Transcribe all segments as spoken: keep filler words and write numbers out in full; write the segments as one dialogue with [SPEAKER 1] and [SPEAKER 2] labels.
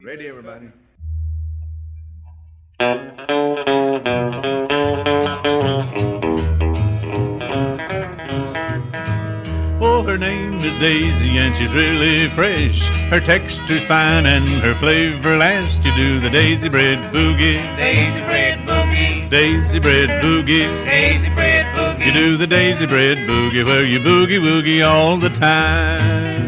[SPEAKER 1] Ready, everybody.
[SPEAKER 2] Oh, her name is Daisy and she's really fresh. Her texture's fine and her flavor lasts. You do the Daisy Bread Boogie.
[SPEAKER 3] Daisy Bread Boogie.
[SPEAKER 2] Daisy Bread Boogie.
[SPEAKER 3] Daisy Bread Boogie.
[SPEAKER 2] You do the Daisy Bread Boogie where you boogie woogie all the time.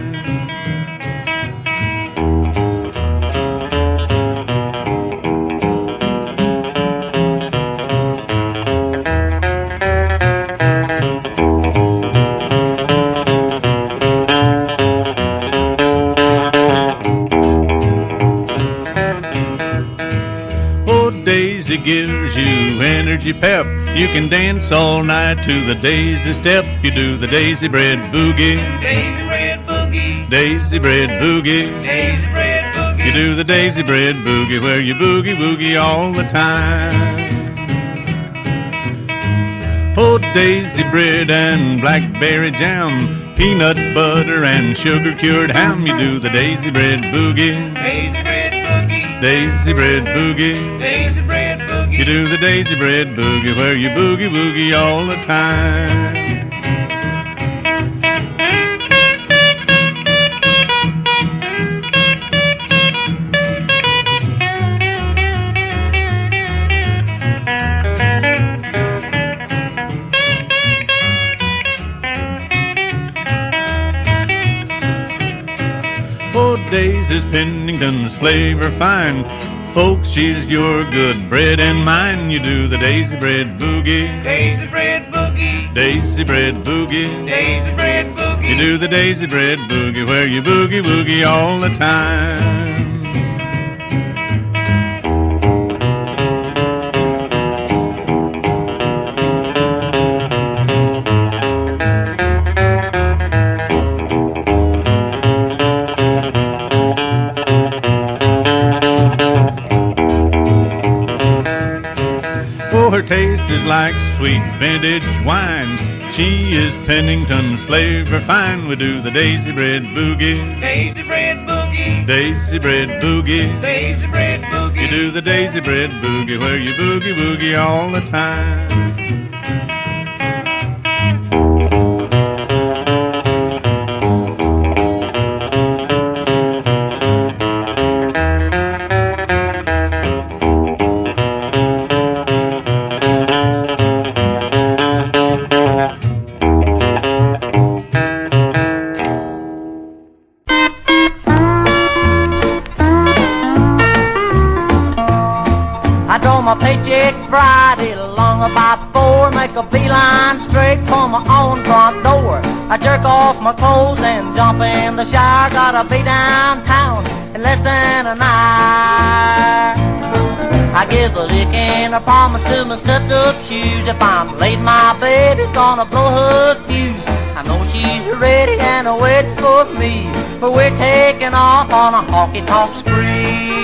[SPEAKER 2] Daisy gives you energy pep. You can dance all night to the Daisy step. You do the Daisy Bread Boogie.
[SPEAKER 3] Daisy Bread Boogie.
[SPEAKER 2] Daisy Bread Boogie.
[SPEAKER 3] Daisy Bread Boogie.
[SPEAKER 2] You do the Daisy Bread Boogie where you boogie woogie all the time. Oh, Daisy Bread and blackberry jam, peanut butter and sugar cured ham. You do the Daisy Bread Boogie.
[SPEAKER 3] Daisy Bread Boogie.
[SPEAKER 2] Daisy Bread Boogie.
[SPEAKER 3] Daisy Bread Boogie.
[SPEAKER 2] You do the Daisy Bread Boogie where you boogie woogie all the time. Oh, Daisy's Pennington's flavor fine. Folks, she's your good bread and mine. You do the Daisy Bread Boogie.
[SPEAKER 3] Daisy Bread Boogie.
[SPEAKER 2] Daisy Bread Boogie.
[SPEAKER 3] Daisy Bread Boogie.
[SPEAKER 2] You do the Daisy Bread Boogie where you boogie woogie all the time. Oh, her taste is like sweet vintage wine. She is Pennington's flavor fine. We do the Daisy Bread Boogie.
[SPEAKER 3] Daisy Bread Boogie.
[SPEAKER 2] Daisy Bread Boogie.
[SPEAKER 3] Daisy Bread Boogie.
[SPEAKER 2] You do the Daisy Bread Boogie where you boogie woogie all the time.
[SPEAKER 4] My paycheck Friday along about four, make a beeline straight for my own front door. I jerk off my clothes and jump in the shower. Gotta be downtown in less than an hour. I give a lick and a promise to my stuck-up shoes. If I'm late, my baby's gonna blow her fuse. I know she's ready and waiting for me, but we're taking off on a honky-tonk spree.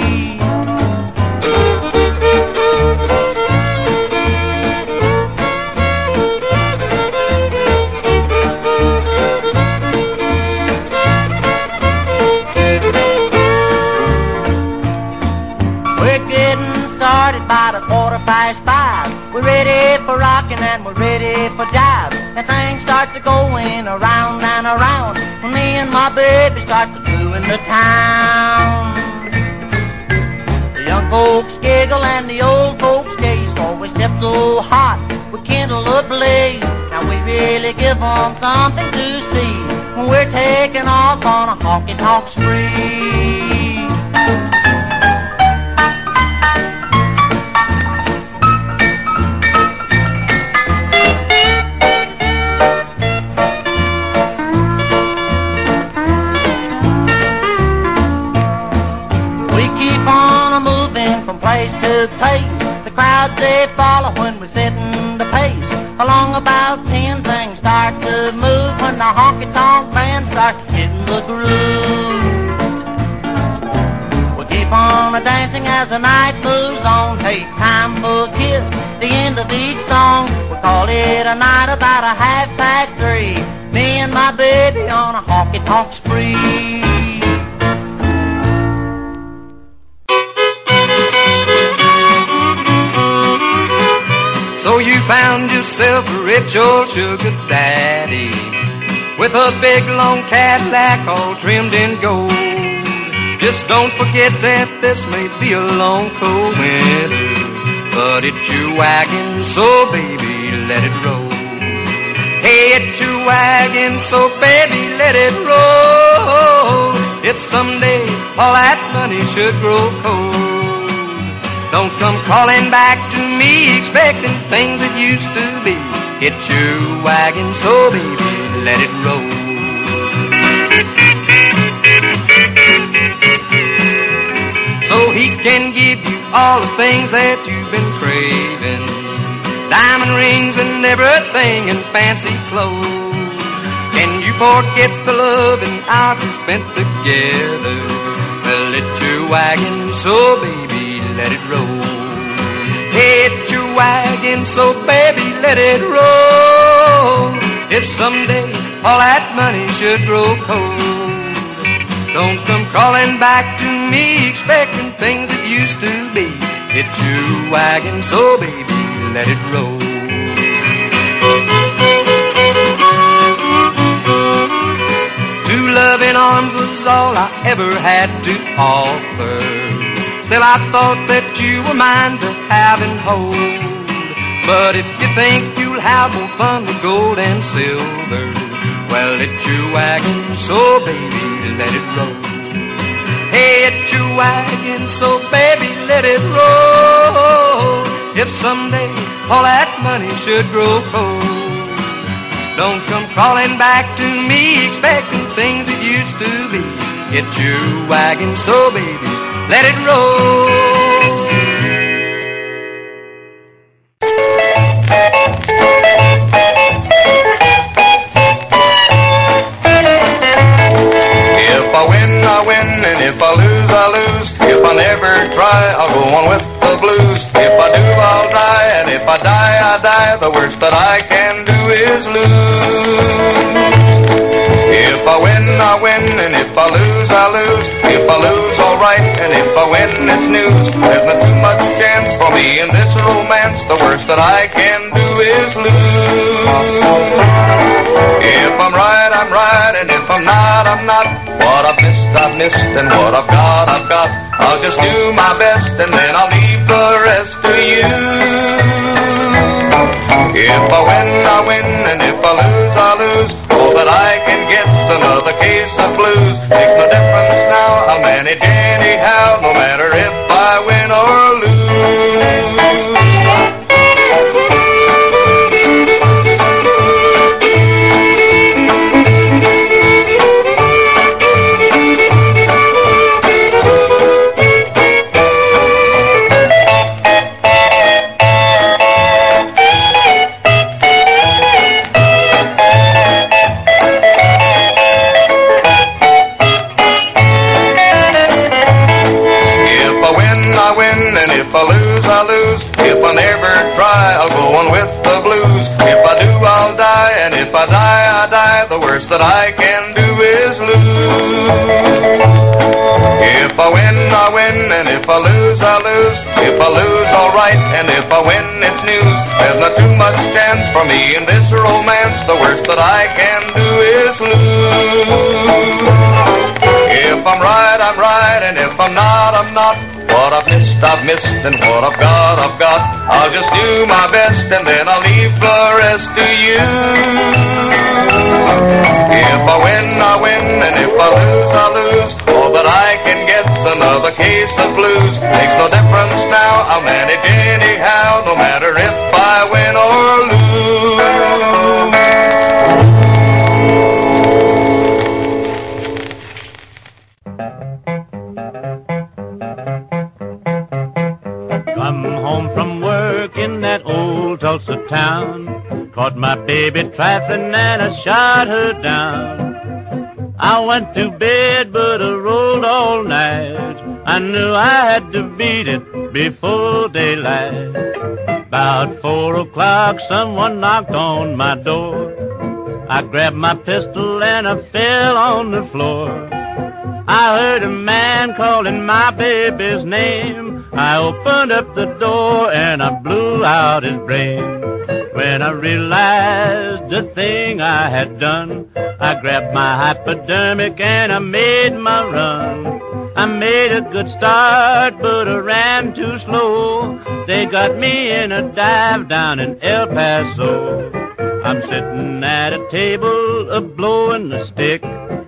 [SPEAKER 4] Started by the quarter past five. We're ready for rockin' and we're ready for jive. And things start to going around and around when me and my baby start to doing the town. The young folks giggle and the old folks gaze, for we step so hot, we kindle a blaze. Now we really give them something to see when we're taking off on a honky-tonk spree. To place. The crowds they follow when we're setting the pace. Along about ten, things start to move when the honky-tonk band starts hitting the groove. We keep on dancing as the night moves on. Take time for a kiss, the end of each song. We call it a night about a half past three. Me and my baby on a honky-tonk spree.
[SPEAKER 1] found yourself a rich old sugar daddy with a big long Cadillac all trimmed in gold. Just don't forget that this may be a long cold winter, but it's your wagon, so baby, let it roll. Hey, it's your wagon, so baby, let it roll. If someday all that money should grow cold, don't come calling back to me expecting things that used to be. It's your wagon, so baby, let it roll. So he can give you all the things that you've been craving, diamond rings and everything and fancy clothes. Can you forget the love and hours we spent together? Well, it's your wagon, so baby, let it roll. Hey, it's your wagon, so baby, let it roll. If someday all that money should grow cold, don't come crawling back to me expecting things that used to be. It's your wagon, so baby, let it roll. Two loving arms was all I ever had to offer. Still I thought that you were mine to have and hold. But if you think you'll have more fun with gold and silver, well, it's your wagon, so baby, let it roll. Hey, it's your wagon, so baby, let it roll. If someday all that money should grow cold, don't come crawling back to me expecting things that used to be. It's your wagon, so baby, let it roll.
[SPEAKER 5] If I win, I win, and if I lose, I lose. If I never try, I'll go on with the blues. If I do, I'll die, and if I die, I die. The worst that I can do is lose. If I win, I win, and if I lose, I lose. If I lose, alright, and if I win, it's news. There's not too much chance for me in this romance. The worst that I can do is lose. If I'm right, I'm right, and if I'm not, I'm not. What I've missed, I've missed, and what I've got, I've got. I'll just do my best, and then I'll leave the rest to you. If I win, I win, and if I lose, I lose. All that I can get's another case of blues. Makes no difference now, I'll manage anyhow, no matter if I win or lose. I lose. If I never try, I'll go on with the blues. If I do, I'll die, and if I die, I die. The worst that I can do is lose. If I win, I win, and if I lose, I lose. If I lose, alright, and if I win, it's news. There's not too much chance for me in this romance. The worst that I can do is lose. If I'm right, I'm right, and if I'm not, I'm not. What I've missed, I've missed, and what I've got, I've got. I'll just do my best, and then I'll leave the rest to you. If I win, I win, and if I lose, I lose. All that I can get's another case of blues. Makes no difference now, I'll manage anyhow, no matter if I win or lose.
[SPEAKER 2] Tulsa town, caught my baby trifling and I shot her down. I went to bed but I rolled all night. I knew I had to beat it before daylight. About four o'clock someone knocked on my door. I grabbed my pistol and I fell on the floor. I heard a man calling my baby's name. I opened up the door and I blew out his brain. When I realized the thing I had done, I grabbed my hypodermic and I made my run. I made a good start, but I ran too slow. They got me in a dive down in El Paso. I'm sitting at a table, a blowing a stick.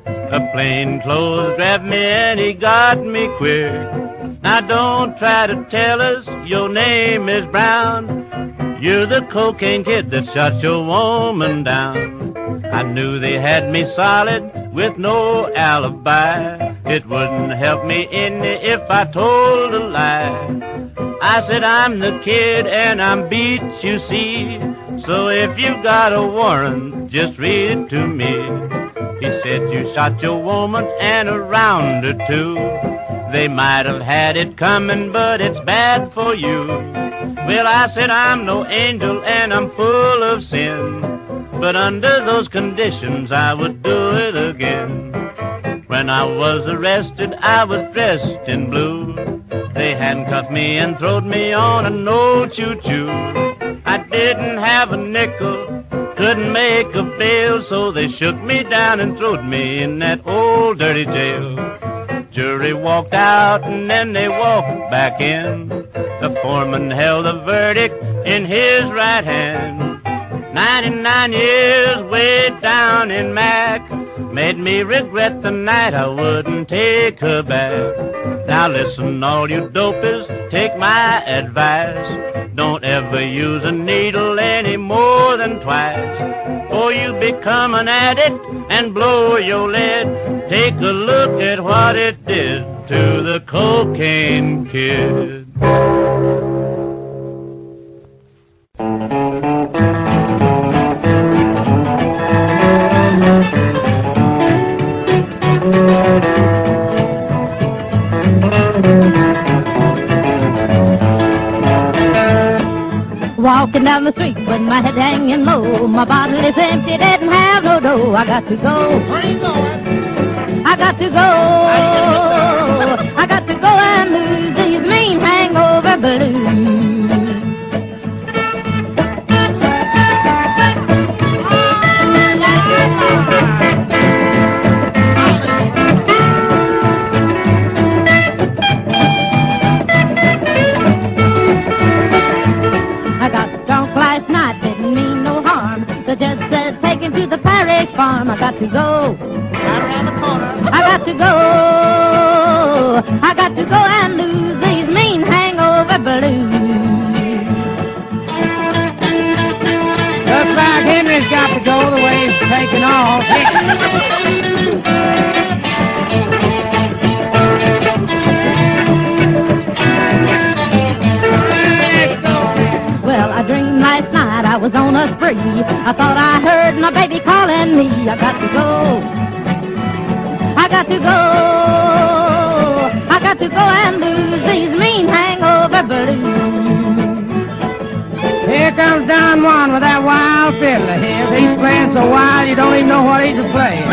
[SPEAKER 2] A plainclothes grabbed me and he got me quick. Now don't try to tell us your name is Brown. You're the cocaine kid that shot your woman down. I knew they had me solid with no alibi. It wouldn't help me any if I told a lie. I said I'm the kid and I'm beat, you see. So if you got a warrant, just read it to me. He said you shot your woman and a round or two. They might have had it coming, but it's bad for you. Well, I said I'm no angel and I'm full of sin, but under those conditions I would do it again. When I was arrested, I was dressed in blue. They handcuffed me and throwed me on an old choo-choo. I didn't have a nickel, couldn't make a bail, so they shook me down and throwed me in that old dirty jail. Jury walked out and then they walked back in. The foreman held the verdict in his right hand. Ninety-nine years way down in Mac made me regret the night I wouldn't take her back. Now listen, all you dopies, take my advice. Don't ever use a needle any more than twice. Or you become an addict and blow your lid. Take a look at what it did to the cocaine kid.
[SPEAKER 6] Walking down the street with my head hanging low. My bottle is empty, didn't have no dough. I got to go.
[SPEAKER 7] Where you going?
[SPEAKER 6] I got to go. I got to go and lose these mean hangover blues. I got drunk last night, didn't mean no harm. The judge said take him to the parish farm. I got to go.
[SPEAKER 7] Right around the corner.
[SPEAKER 6] I got to go. I got to go and lose these mean hangover blues.
[SPEAKER 7] Looks like Henry's got to go the way he's taking off.
[SPEAKER 6] Well, I dreamed last night I was on a spree. I thought I heard my baby calling me. I got to go. I got to go. I got to go and lose these mean hangover blues.
[SPEAKER 7] Here comes Don Juan with that wild fiddler here. He's playing so wild you don't even know what he's playing.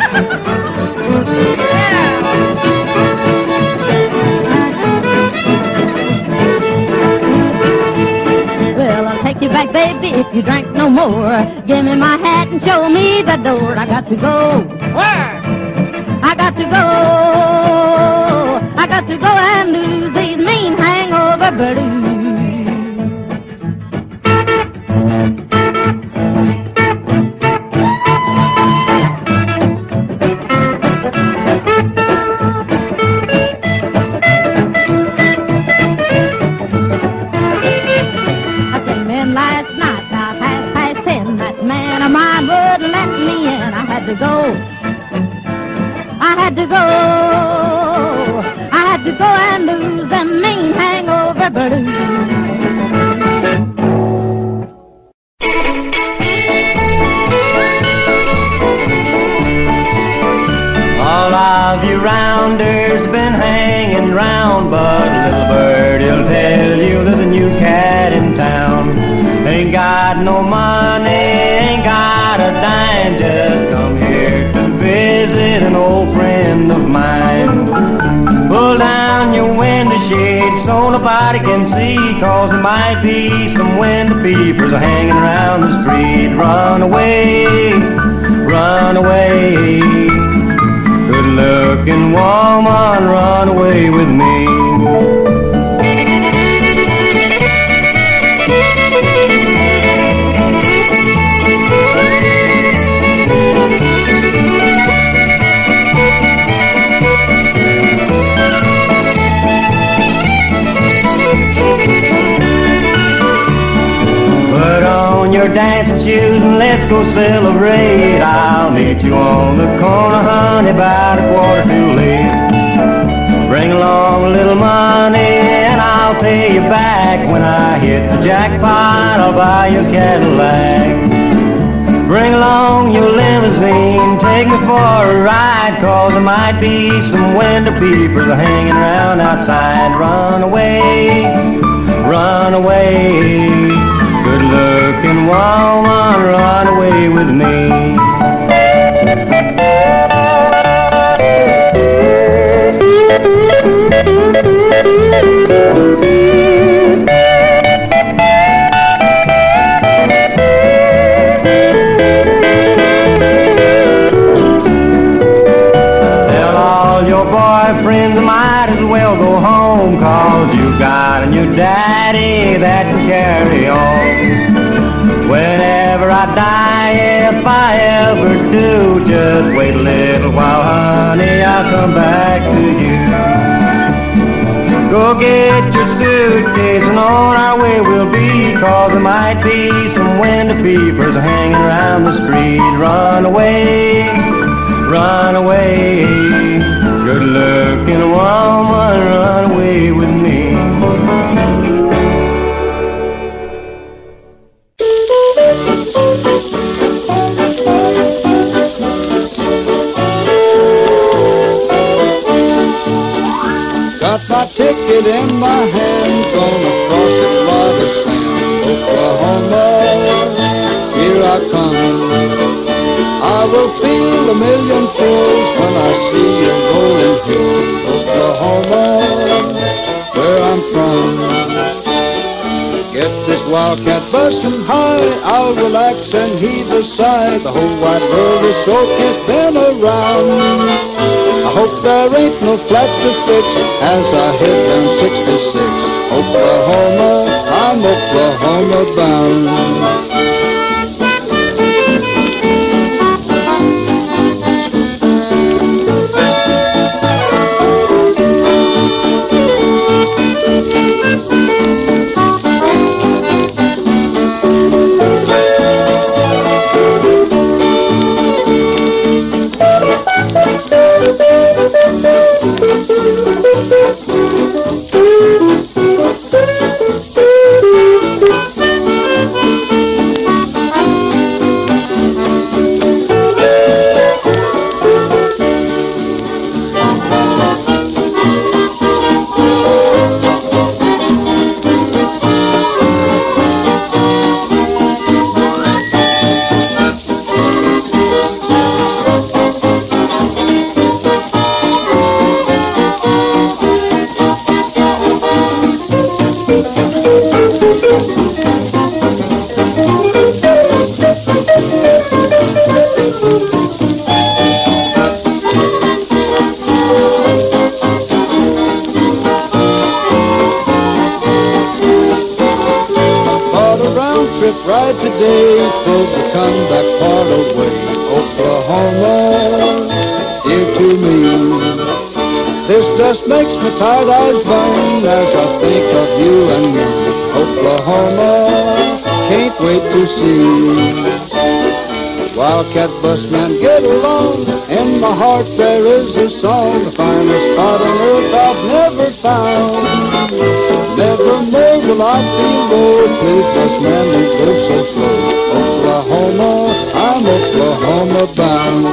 [SPEAKER 6] Well, I'll take you back, baby, if you drink no more. Give me my hat and show me the door. I got to go.
[SPEAKER 7] Where?
[SPEAKER 6] I got to go. I got to go and lose these mean hangover blues. I came in last night about half past ten. That man of mine wouldn't let me in. I had to go. I had to go, I had to go and lose them mean hangover blues.
[SPEAKER 1] All of you rounders been hanging round, but little bird, he'll tell you there's a new cat in town. Ain't got no money, ain't got a dime, just come here to visit an old friend of mine.
[SPEAKER 8] shade so nobody can see, 'cause there might be some window peepers hanging around the street. Run away, run away, good-looking woman, run away with me. Put on your dancing shoes and let's go celebrate. I'll meet you on the corner, honey, about a quarter too late. Bring along a little money and I'll pay you back. When I hit the jackpot, I'll buy you a Cadillac. Bring along your limousine, take me for a ride, 'cause there might be some window peepers hanging around outside. Run away, run away, good-looking woman, run away with me. Tell all your boyfriends might as well go home, 'cause you got a new daddy that can carry on. Whenever I die, if I ever do, just wait a little while, honey, I'll come back to you. Go get your suitcase and on our way we'll be, 'cause there might be some window peepers hanging around the street. Run away, run away, good-looking woman, run away with me.
[SPEAKER 9] Got my ticket in my hand, gonna cross the water sand, Oklahoma, here I come. I will feel a million fools when I see you rolling hills, Oklahoma, where I'm from. Get this wildcat bustin' high, I'll relax and heave a sigh. The whole wide world is so it's been around. I hope there ain't no flat to fix as I hit down sixty-six. Oklahoma, I'm Oklahoma bound. Ride today, so to come back part of way. Oklahoma, dear to me. This just makes my tired eyes burn as I think of you and me. Oklahoma, can't wait to see. Wildcat busman, get along. In my heart there is a song, the finest spot on earth I've never found. Never more will I feel low, please busman, don't go so slow. Oklahoma, I'm Oklahoma bound.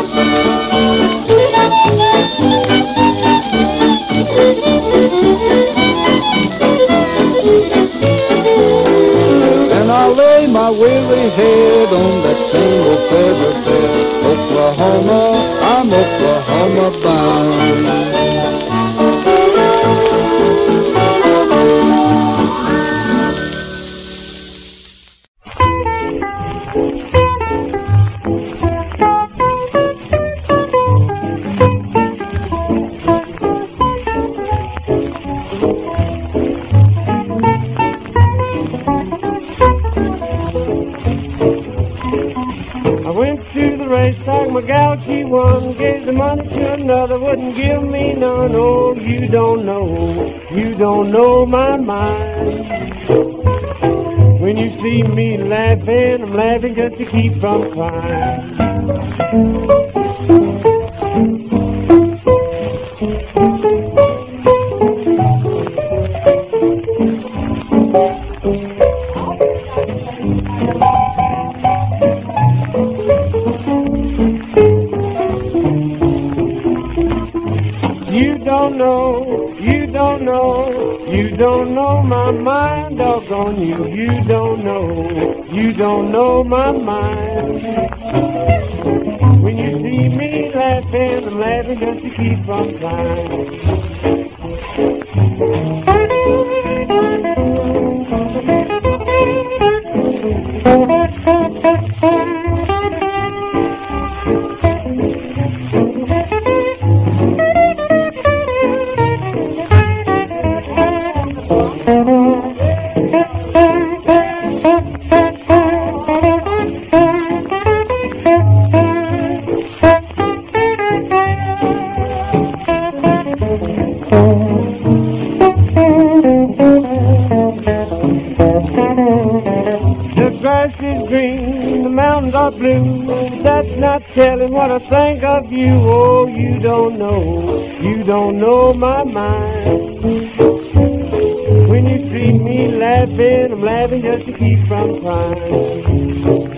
[SPEAKER 9] And I'll lay my weary head on that same old feather bed. Oklahoma, I'm Oklahoma bound.
[SPEAKER 10] my gal, she won, gave the money to another, wouldn't give me none. Oh, you don't know, you don't know my mind. When you see me laughing, I'm laughing just to keep from crying. You don't know, you don't know, you don't know my mind, doggone you. You don't know, you don't know my mind. When you see me laughing, I'm laughing just to keep from crying. Telling what I think of you. Oh, you don't know, you don't know my mind. When you see me laughing, I'm laughing just to keep from crying.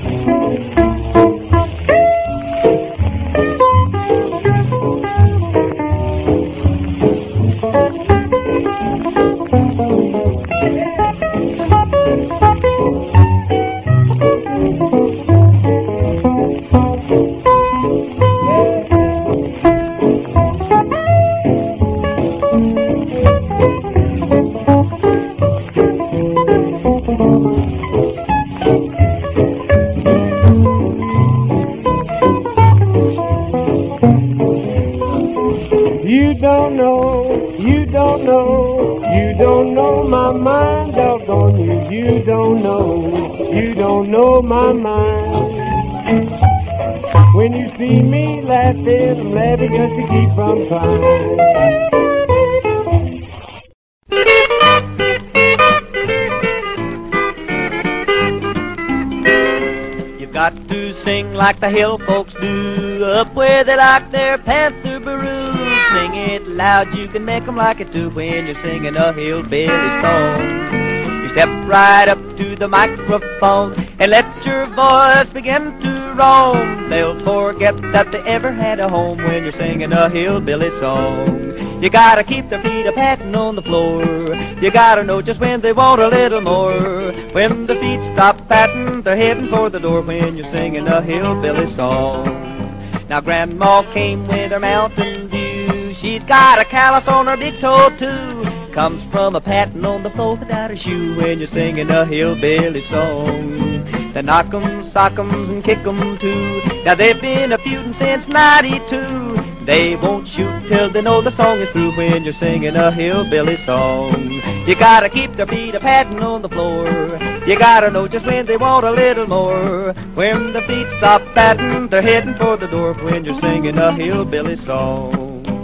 [SPEAKER 11] Like the hill folks do, up where they like their Panther Baroo. Sing it loud, you can make 'em like it too when you're singing a hillbilly song. You step right up to the microphone and let your voice begin to roam. They'll forget that they ever had a home when you're singing a hillbilly song. You gotta keep their feet a patting on the floor. You gotta know just when they want a little more. When the feet stop patting, they're heading for the door when you're singing a hillbilly song. Now Grandma came with her Mountain Dew. She's got a callus on her big toe too. Comes from a patting on the floor without a shoe when you're singing a hillbilly song. They knock 'em, sock 'em, and kick 'em too. Now they've been a feuding since ninety-two. They won't shoot till they know the song is through when you're singing a hillbilly song. You gotta keep their feet a patting on the floor. You gotta know just when they want a little more. When the feet stop patting, they're heading for the door when you're singing a hillbilly song.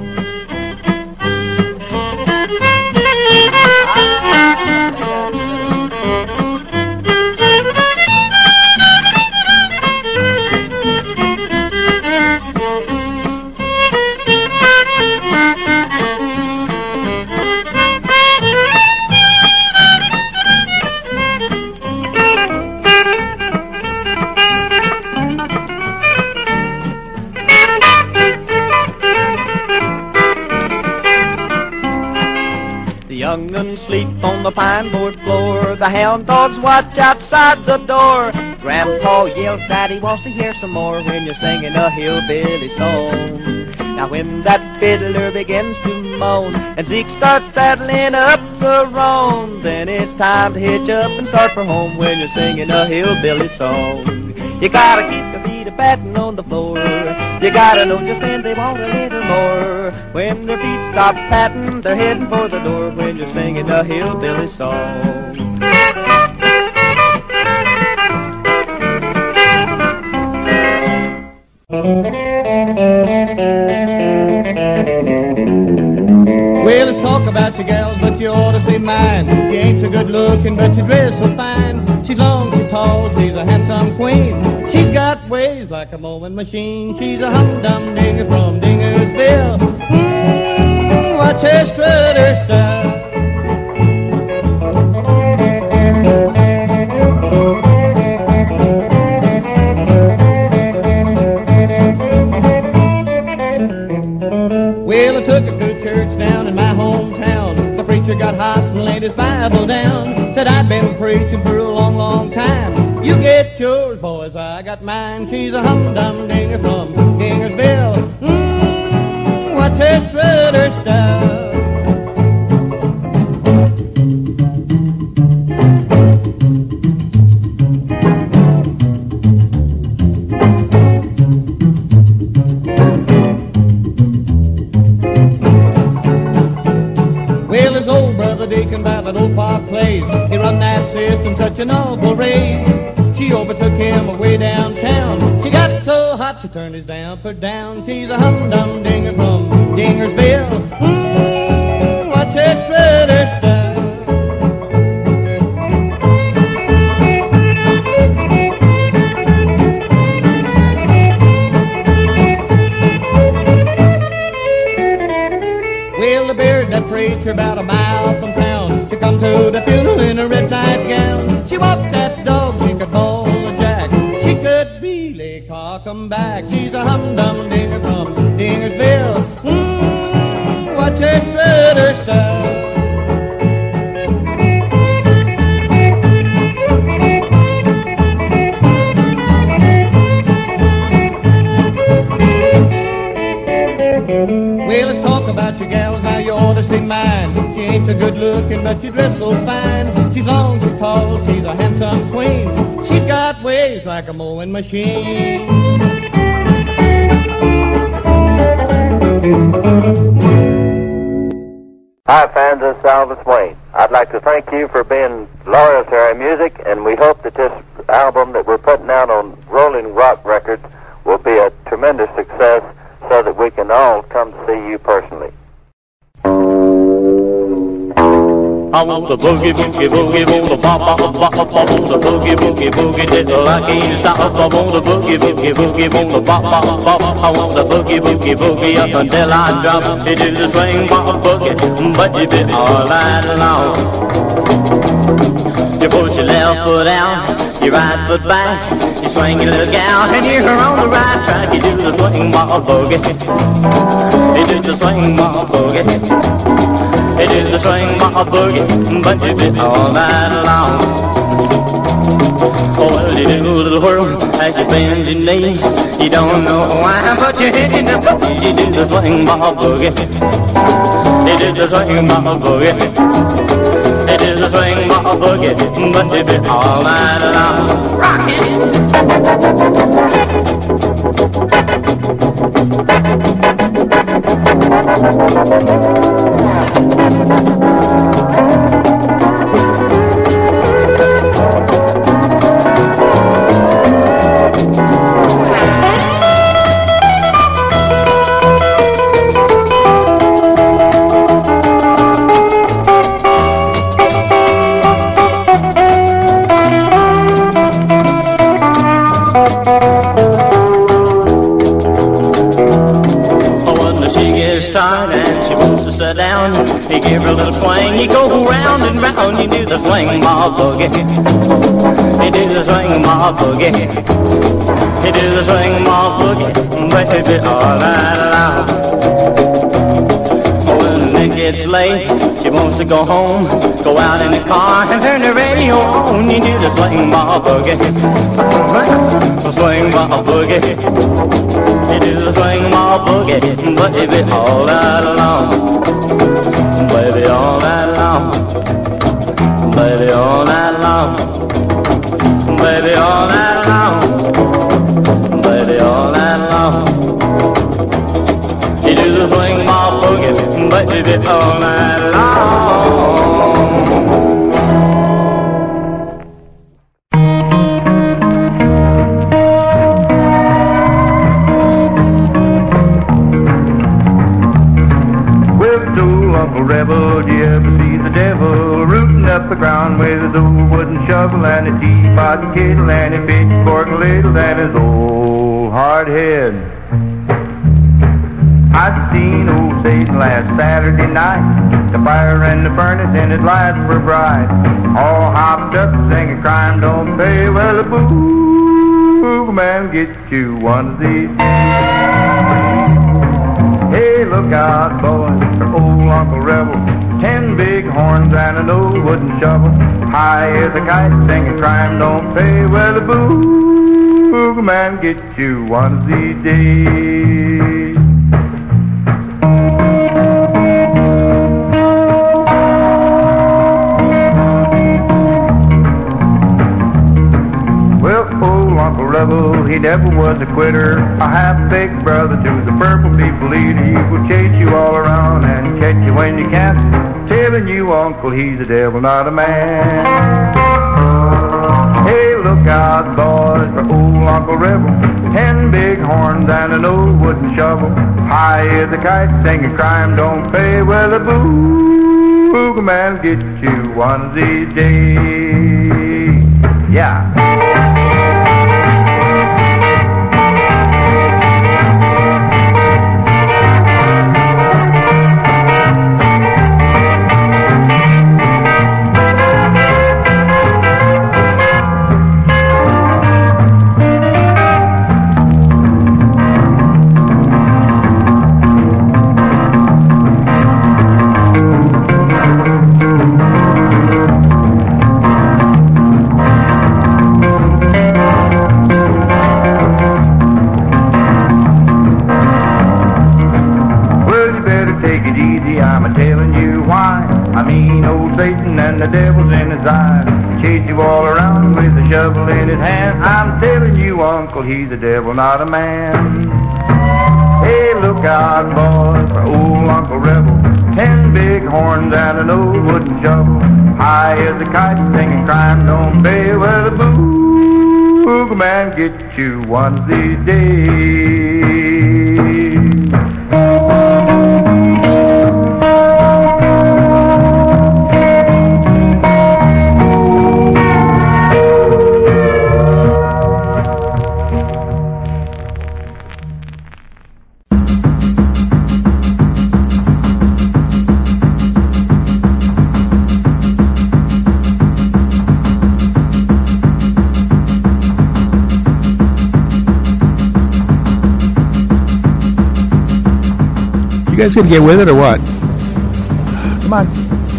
[SPEAKER 11] Young'uns sleep on the pine board floor. The hound dogs watch outside the door. Grandpa yells that he wants to hear some more when you're singing a hillbilly song. Now when that fiddler begins to moan and Zeke starts saddling up the roan, then it's time to hitch up and start for home when you're singing a hillbilly song. You gotta keep the feet a patting on the floor. You gotta know just when they want a little more. When their feet stop patting, they're heading for the door when you're singing a hillbilly song.
[SPEAKER 10] Thank you.
[SPEAKER 12] your gals, but you ought to see mine. She ain't so good looking, but she dress so fine. She's long, she's tall, she's a handsome queen. She's got ways like a mowing machine. She's a hum-dum-dinger from Dingersville. Mmm, watch her strut her style. Well, I took her to church down in my hometown. The preacher got hot and laid his Bible down. Said, I've been preaching for a long, long time. You get yours, boys, I got mine. She's a hum-dum-dinger from Dingersville. Mmm, watch her strut her style. Deacon by that old Park Place. He run that system such an awful race. She overtook him away downtown. She got so hot she turned his damper down. She's a hum-dum-dinger from Dingersville. Mmm, watch her strut her style. Well, they buried that preacher about a mile from town. She come to the funeral in a red nightgown. She walked that dog, she could haul a jack. She could really cock 'em back. She's a hum-dum-dinger from Dingersville. Mmm, watch her strut her style. Well, let's talk about your gals, now you ought to see mine. She ain't so good looking, but she dress so fine. She's long, she's tall, she's a handsome queen. She's got ways like a mowing machine.
[SPEAKER 13] Hi, fans, this is Alvin Wayne. I'd like to thank you for being loyal to our music, and we hope that this album that we're putting out on Rolling Rock Records will be a tremendous success, so that we can all come see you personally.
[SPEAKER 2] I want the boogie, boogie, boogie, want the pop, pop, pop, pop, I want the boogie, boogie, boogie, till I can't stop. I want the boogie, boogie, boogie, want the pop, pop, pop, I want the boogie, boogie, boogie up until I drop. It is the swing pop boogie, but you did all night long. You put your left foot out, your right foot back, you swing your little gal, and you're on the right track. You do the swing ball boogie, you do the swing ball boogie, you do the swing ball boogie, but you did all night long. Oh, well, you do a little whirl as you bend your knee. You don't know why, but you're hitting the boogie. You do the swing ball boogie, you do the swing ball boogie. It is a swing ball boogie, but you did all night long. Rock it! You give her a little swing, you go round and round, you do the swing ball boogie. You do the swing ball boogie. You do the swing ball boogie, baby, all night long. When it gets late, she wants to go home, go out in the car and turn the radio on. You do the swing ball boogie. The swing ball boogie. You do the swing ball boogie, baby, all night long. Baby, all night long. Baby, all night long. Baby, all night long. Baby, all night long. You do the swing ball boogie, baby, all night long.
[SPEAKER 14] Rebel, yeah, up the ground with his old wooden shovel and a teapot and kettle and a pitchfork and ladle and his old hard head. I seen old Satan last Saturday night. The fire and the furnace and his lights were bright. All hopped up singing crime don't pay. Well, the boogie man gets you one of these. Hey, look out, boys, for old Uncle Rebel. Ten big horns and an old wooden shovel. High as a kite singing crime don't pay. Well, the boogie man gets you one of these days. Uncle Rebel, he never was a quitter, a half-baked brother to the purple people eater. He will chase you all around and catch you when you can't. Telling you, Uncle, he's a devil, not a man. Hey, look out, boys, for old Uncle Rebel. Ten big horns and an old wooden shovel. High as a kite, singing crime don't pay. Well, the boogie man gets you one of these days. Yeah. And the devil's in his eyes. Chase you all around with a shovel in his hand. I'm telling you, Uncle, he's a devil, not a man. Hey, look out, boys, for old Uncle Rebel. Ten big horns and an old wooden shovel. High as a kite, singing crime don't pay. Well, the boogie man gets you one of these days.
[SPEAKER 15] You guys gonna get with it or what? Come on.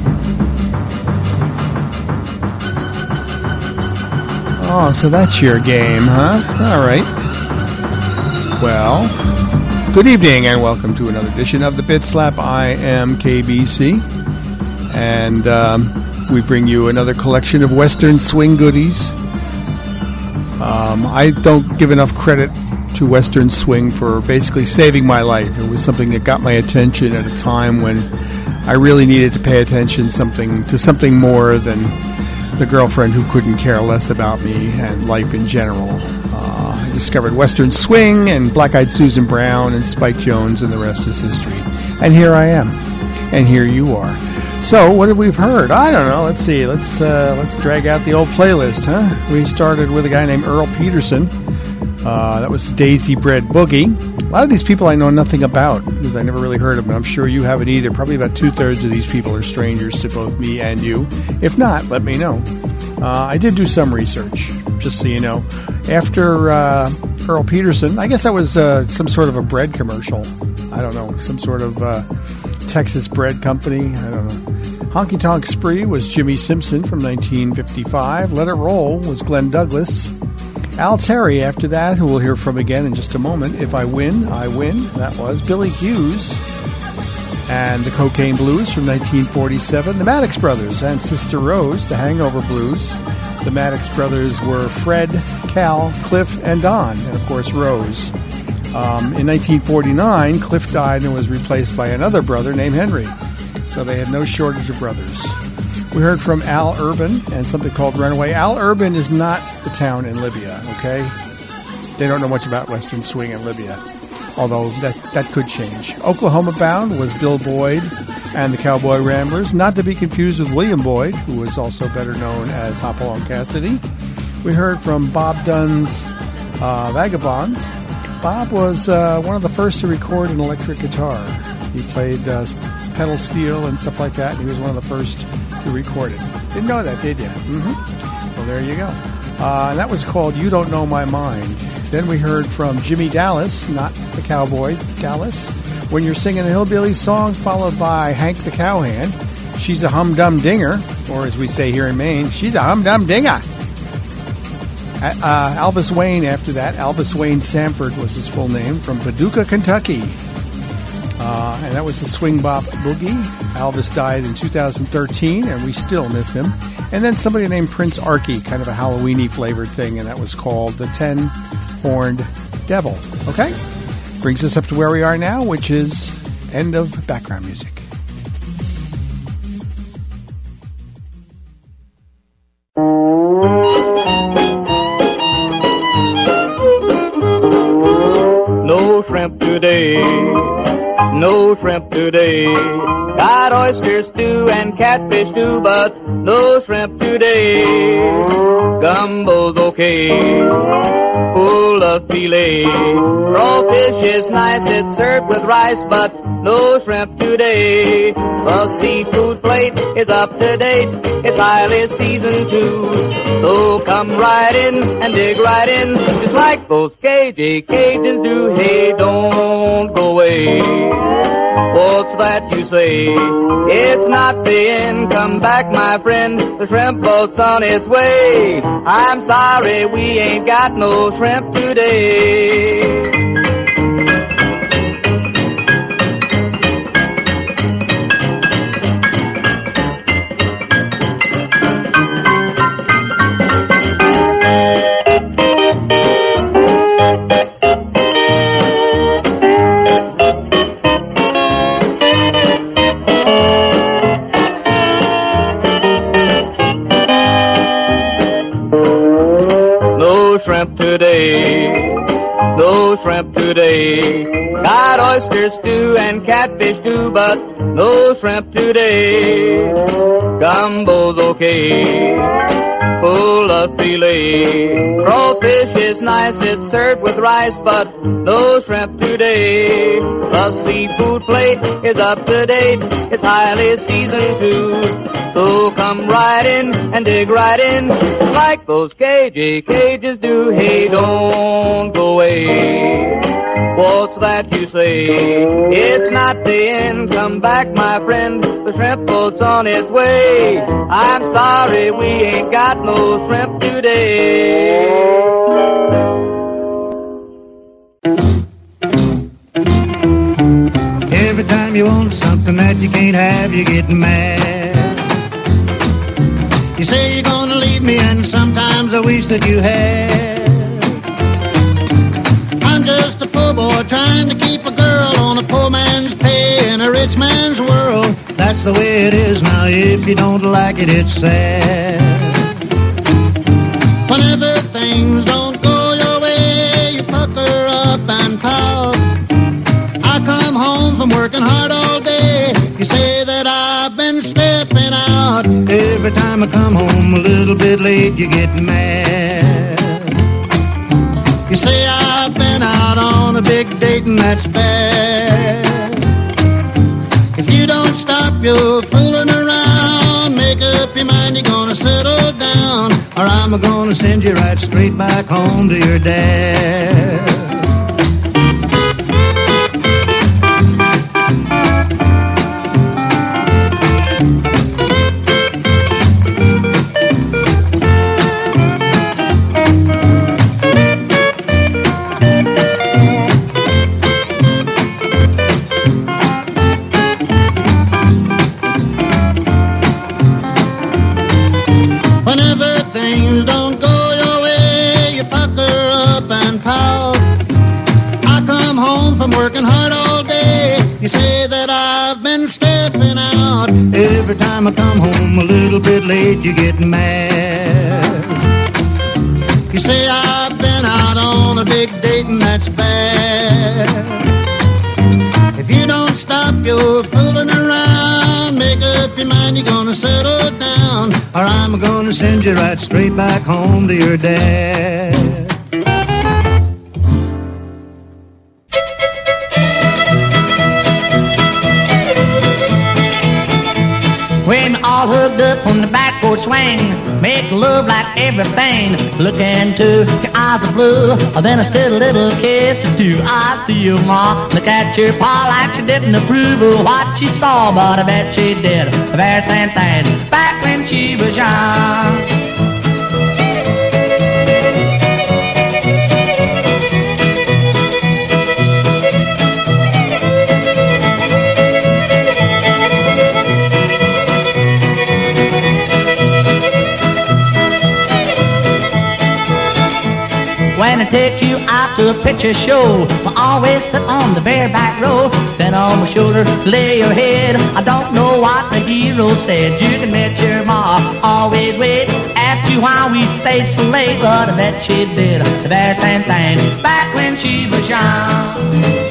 [SPEAKER 15] Oh, so that's your game, huh? All right. Well, good evening and welcome to another edition of the Bit Slap. I am K B C, and um, we bring you another collection of Western swing goodies. Um, I don't give enough credit to Western swing for basically saving my life. It was something that got my attention at a time when I really needed to pay attention something to something more than the girlfriend who couldn't care less about me and life in general. Uh, I discovered Western swing and Black-Eyed Susan Brown and Spike Jones, and the rest is history. And here I am, and here you are. So, what have we heard? I don't know. Let's see. Let's uh, let's drag out the old playlist, huh? We started with a guy named Earl Peterson. Uh, that was Daisy Bread Boogie. A lot of these people I know nothing about because I never really heard of them. I'm sure you haven't either. Probably about two-thirds of these people are strangers to both me and you. If not, let me know. Uh, I did do some research, just so you know. After uh, Earl Peterson, I guess that was uh, some sort of a bread commercial. I don't know, some sort of uh, Texas bread company. I don't know. Honky Tonk Spree was Jimmy Simpson from nineteen fifty-five. Let It Roll was Glenn Douglas. Al Terry after that, who we'll hear from again in just a moment. If I Win, I Win. That was Billy Hughes. And the Cocaine Blues from nineteen forty-seven. The Maddox Brothers and Sister Rose, the Hangover Blues. The Maddox Brothers were Fred, Cal, Cliff, and Don. And, of course, Rose. Um, in nineteen forty-nine, Cliff died and was replaced by another brother named Henry. So they had no shortage of brothers. We heard from Al Urban and something called Runaway. Al Urban is not the town in Libya, okay? They don't know much about Western swing in Libya, although that, that could change. Oklahoma Bound was Bill Boyd and the Cowboy Ramblers, not to be confused with William Boyd, who was also better known as Hopalong Cassidy. We heard from Bob Dunn's uh, Vagabonds. Bob was uh, one of the first to record an electric guitar. He played uh, pedal steel and stuff like that, and he was one of the first to record it. Didn't know that, did you? Mm-hmm. Well, there you go. Uh, and that was called You Don't Know My Mind. Then we heard from Jimmy Dallas, not the cowboy, Dallas, When You're Singing a Hillbilly Song, followed by Hank the Cowhand. She's a hum-dum-dinger, or as we say here in Maine, she's a hum-dum-dinger. Uh, Albus Wayne after that. Albus Wayne Sanford was his full name, from Paducah, Kentucky. Uh, and that was the Swing Bop Boogie. Albus died in two thousand thirteen, and we still miss him. And then somebody named Prince Archie, kind of a Halloween-y flavored thing, and that was called the Ten-Horned Devil. Okay? Brings us up to where we are now, which is end of background music.
[SPEAKER 11] No shrimp today, no shrimp today. Got oyster stew and catfish too, but no shrimp today. Gumbo's okay, full of filet. Crawfish is nice, it's served with rice, but no shrimp today. The seafood plate is up to date, it's highly seasoned too. So come right in and dig right in, just like those K J Cajuns do. Hey, don't go away. What's that you say? It's not the end. Come back, my friend. The shrimp boat's on its way. I'm sorry, we ain't got no shrimp today. Shrimp today, no shrimp today. Got oyster stew and catfish too, but no shrimp today. Gumbo's okay, full of filet. Crawfish is nice, it's served with rice, but no shrimp today. The seafood plate is up to date, it's highly seasoned too. So come right in and dig right in, like those K J Cajuns do. Hey, don't go away. What's that you say? It's not the end. Come back, my friend. The shrimp boat's on its way. I'm sorry, we ain't got no shrimp today.
[SPEAKER 12] Every time you want something that you can't have, you get mad. You say you're gonna leave me, and sometimes I wish that you had. I'm just a poor boy trying to keep a girl on a poor man's pay in a rich man's world. That's the way it is now. If you don't like it, it's sad. Whenever things don't go your way, you pucker up and pout. I come home from working hard all day. You say that I've been stepping out. Every time I come home a little bit late, you get mad. You say I've been out on a big date and that's bad. If you don't stop your fooling around, make up your mind you're gonna settle down, or I'm gonna send you right straight back home to your dad. Working hard all day. You say that I've been stepping out. Every time I come home a little bit late, you get mad. You say I've been out on a big date and that's bad. If you don't stop your fooling around, your mind, you're gonna settle down, or I'm gonna send you right straight back home to your dad.
[SPEAKER 4] When we're all hooked up on the back porch swing, make love like everything. Look into your eyes of blue, then a still little kiss or two. I see you, Ma. Look at your pa like she didn't approve of what she saw, but I bet she did the very same thing back when she was young. When I take you out to a picture show, we'll always sit on the very back row. Then on my shoulder, lay your head. I don't know what the hero said. You can bet your ma always wait. Asked you why we stayed so late, but I bet she did the very same thing back when she was young.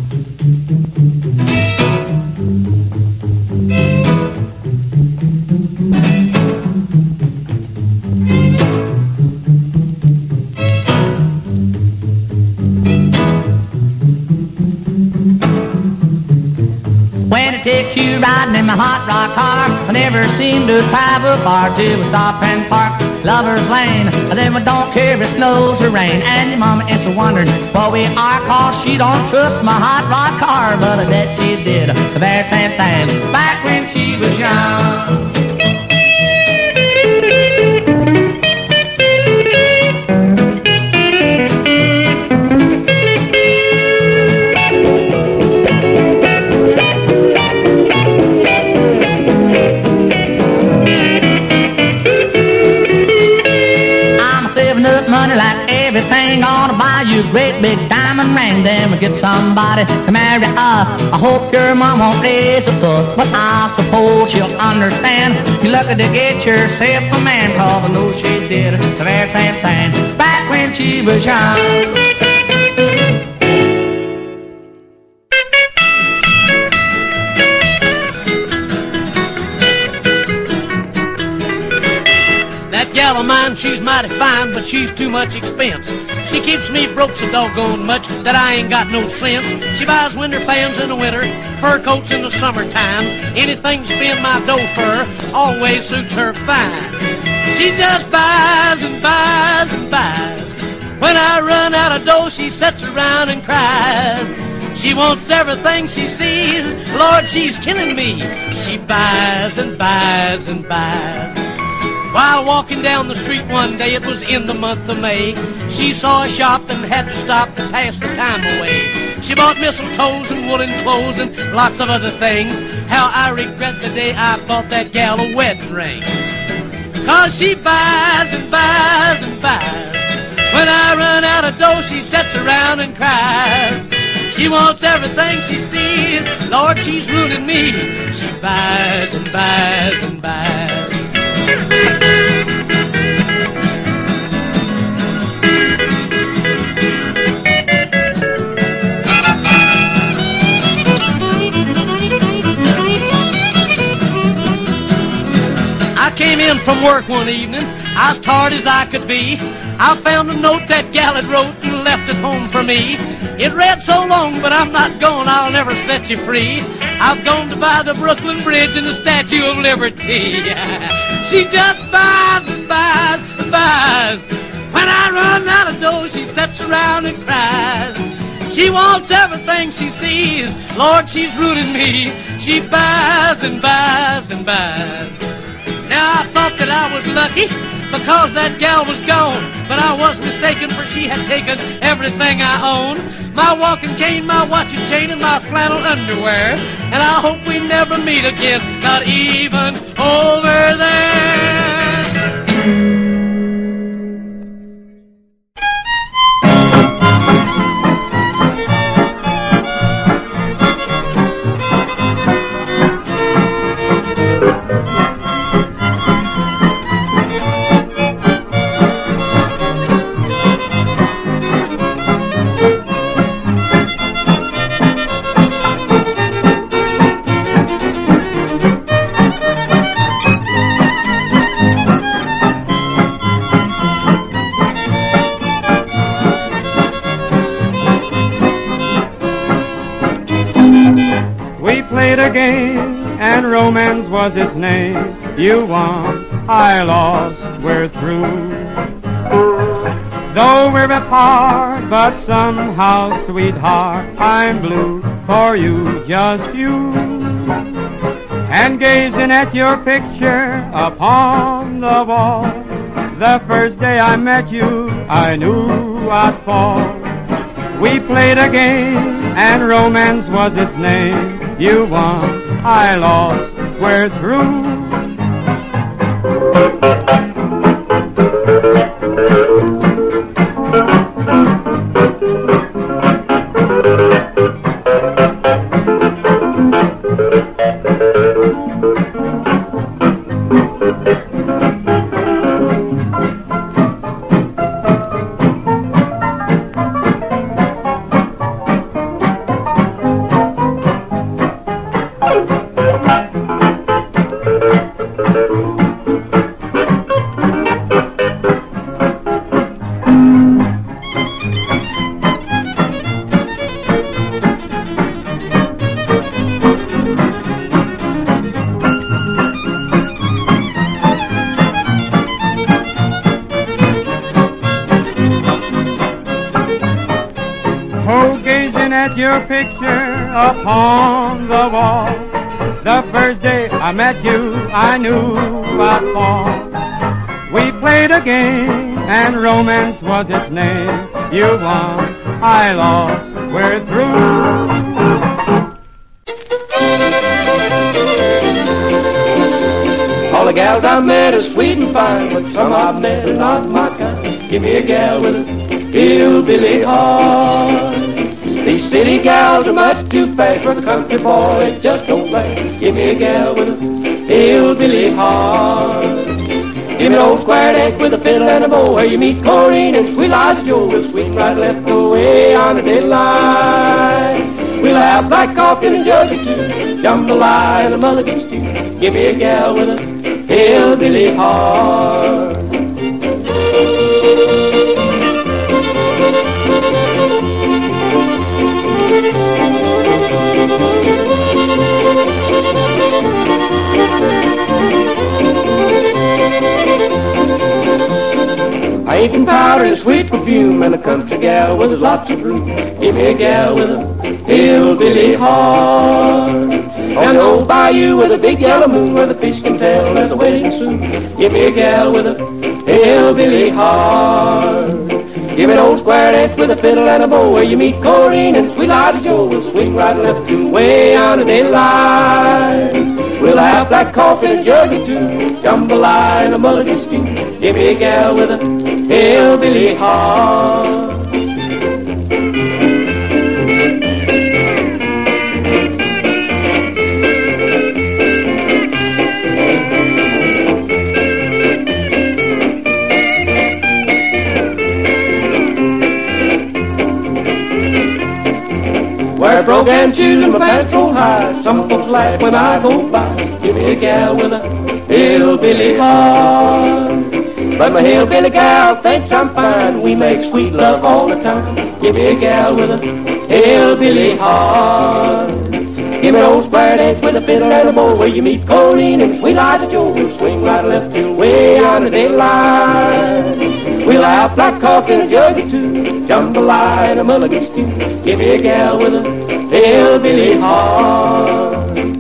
[SPEAKER 4] Take you riding in my hot rod car. I never seem to travel far till we stop and park Lover's Lane. Then we don't care if it snows or rain. And your mama is wondering what we are, cause she don't trust my hot rod car. But I bet she did the very same thing back when she was young. Money like everything, gonna buy you a great big diamond ring. Then we get somebody to marry us. I hope your mom won't raise a fuss, but I suppose she'll understand. You're lucky to get yourself a man, cause I know she did the very same thing back when she was young.
[SPEAKER 16] Gal of mine, she's mighty fine, but she's too much expense. She keeps me broke so doggone much that I ain't got no sense. She buys winter fans in the winter, fur coats in the summertime. Anything to spend my dough for always suits her fine. She just buys and buys and buys. When I run out of dough, she sits around and cries. She wants everything she sees. Lord, she's killing me. She buys and buys and buys. While walking down the street one day, it was in the month of May, she saw a shop and had to stop to pass the time away. She bought mistletoes and woolen clothes and lots of other things. How I regret the day I bought that gal a wedding ring. Cause she buys and buys and buys. When I run out of dough, she sits around and cries. She wants everything she sees. Lord, she's ruining me. She buys and buys and buys. I came in from work one evening, I was tired as I could be. I found a note that gal had wrote and left it home for me. It read so long, but I'm not going, I'll never set you free. I've gone to buy the Brooklyn Bridge and the Statue of Liberty. She just buys and buys and buys. When I run out of dough, she sits around and cries. She wants everything she sees. Lord, she's ruining me. She buys and buys and buys. Now I thought that I was lucky because that gal was gone, but I was mistaken, for she had taken everything I own. My walking cane, my watch and chain, and my flannel underwear. And I hope we never meet again, not even over there.
[SPEAKER 10] a game, and romance was its name. You won, I lost, we're through. Though we're apart, but somehow, sweetheart, I'm blue for you, just you. And gazing at your picture upon the wall, the first day I met you, I knew I'd fall. We played a game, and romance was its name. You won, I lost, we're through. Your picture upon the wall. The first day I met you, I knew I'd fall. We played a game, and romance was its name. You won, I lost, we're through.
[SPEAKER 17] All the gals I met are sweet and fine, but some I've met are not my kind. Give me a gal with a hillbilly heart. These city gals are much too fast for the country boy, it just don't last. Give me a gal with a hillbilly heart. Give me an old square deck with a fiddle and a bow, where you meet Corrine and sweet Liza Joe. We'll swing right left away on the deadline. We'll have black coffee and a jug or two, jambalaya and a mulligan stew. Give me a gal with a hillbilly heart. Paint and powder and sweet perfume, and a country gal with lots of room. Give me a gal with a hillbilly heart. On the old bayou with a big yellow moon, where the fish can tell there's a wedding soon. Give me a gal with a hillbilly heart. Give me an old square dance with a fiddle and a bow, where you meet Corrine and sweet Liza Joe. We'll swing right left to way on the daylight. We'll have black coffee and a jug or two, jambalaya and a mulligan stew. Give me a gal with a hillbilly heart. Wear broke-down shoes and my pants roll high. Some folks laugh when I go by. Give me a gal with a hillbilly heart. But my hillbilly gal thinks I'm fine. We make sweet love all the time. Give me a gal with a hillbilly heart. Give me an old square dance with a fiddle and a bow, where you meet Corrine and sweet Liza Joe. We'll swing right left till way on the daylight. We'll have black coffee and a jug or two, jambalaya and a mulligan stew. Give me a gal with a hillbilly heart.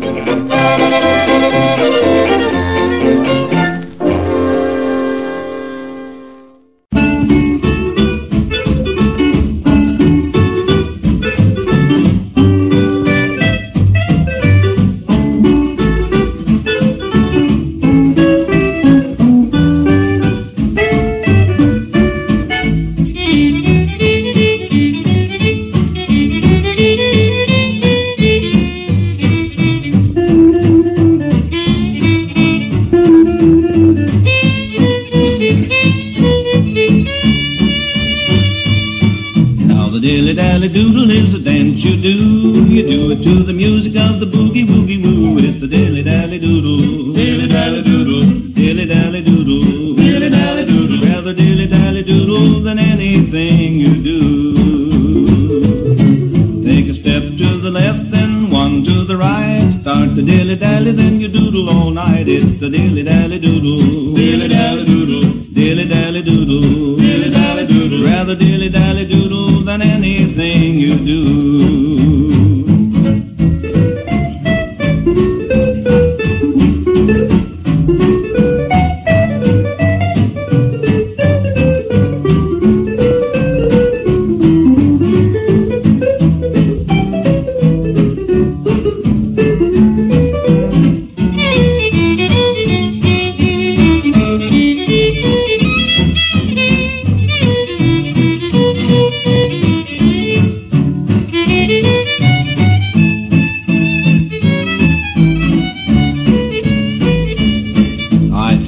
[SPEAKER 18] Dilly-dally-doodle is the dance you do. You do it to the music of the boogie-woogie-woo. It's the dilly-dally-doodle, dilly-dally-doodle, dilly-dally-doodle, dilly-dally-doodle. Rather dilly-dally-doodle than anything you do. Take a step to the left and one to the right. Start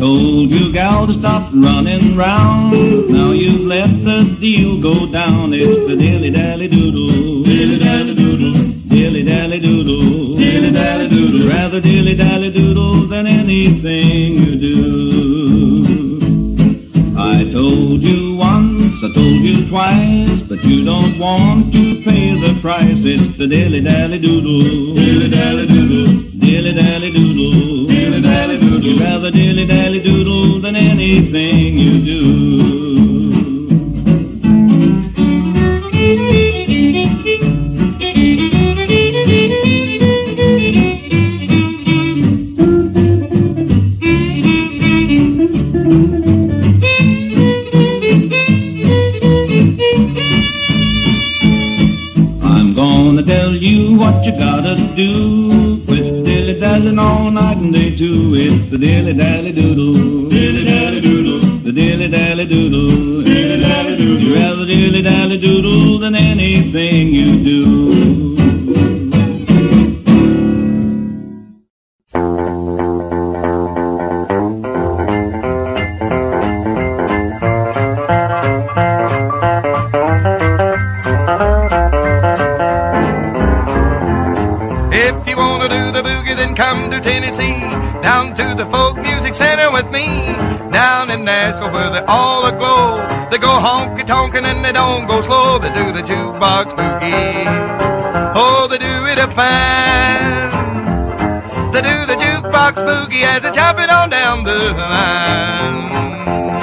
[SPEAKER 18] told you, gal, to stop running round. Now you've let the deal go down. It's the dilly-dally-doodle, dilly-dally-doodle, dilly-dally-doodle, dilly-dally-doodle. Rather dilly-dally-doodle than anything you do. I told you once, I told you twice, but you don't want to pay the price. It's the dilly-dally-doodle, dilly-dally-doodle, dilly-dally-doodle, dilly-dally-doodle. You'd rather dilly-dally-doodle than anything you do. Tell you what you gotta do. Quit dilly-dallying all night and day too. It's the dilly-dally-doodle, dilly-dally-doodle, the dilly-dally-doodle, dilly-dally-doodle. You'd rather dilly-dally-doodle than anything you do.
[SPEAKER 5] Come to Tennessee, down to the Folk Music Center with me. Down in Nashville where they're all aglow. They go honky-tonkin' and they don't go slow. They do the jukebox boogie. Oh, they do it a fine. They do the jukebox boogie as they chop it on down the line.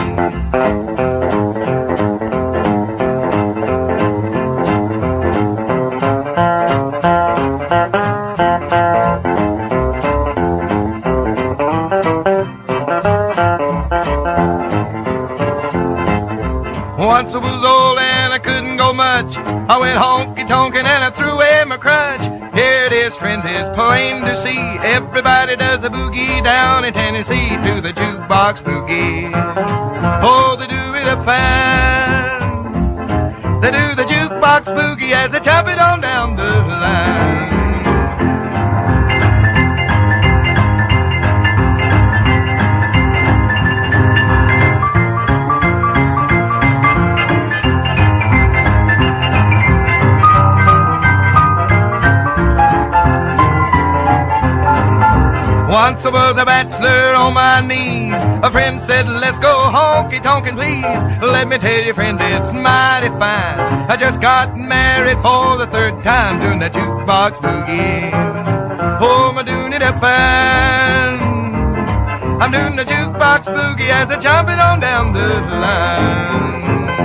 [SPEAKER 5] Once I was old and I couldn't go much. I went honky-tonkin' and I threw away my crutch. Here it is, friends, it's plain to see. Everybody does the boogie down in Tennessee to the jukebox boogie. Oh, they do it a fine. They do the jukebox boogie as they chop it on down the line. Once I was a bachelor on my knees. A friend said, let's go honky-tonkin' please. Let me tell you, friends, it's mighty fine. I just got married for the third time doing the jukebox boogie. Oh, I'm doing it up fine. I'm doing the jukebox boogie as I jump it on down the line.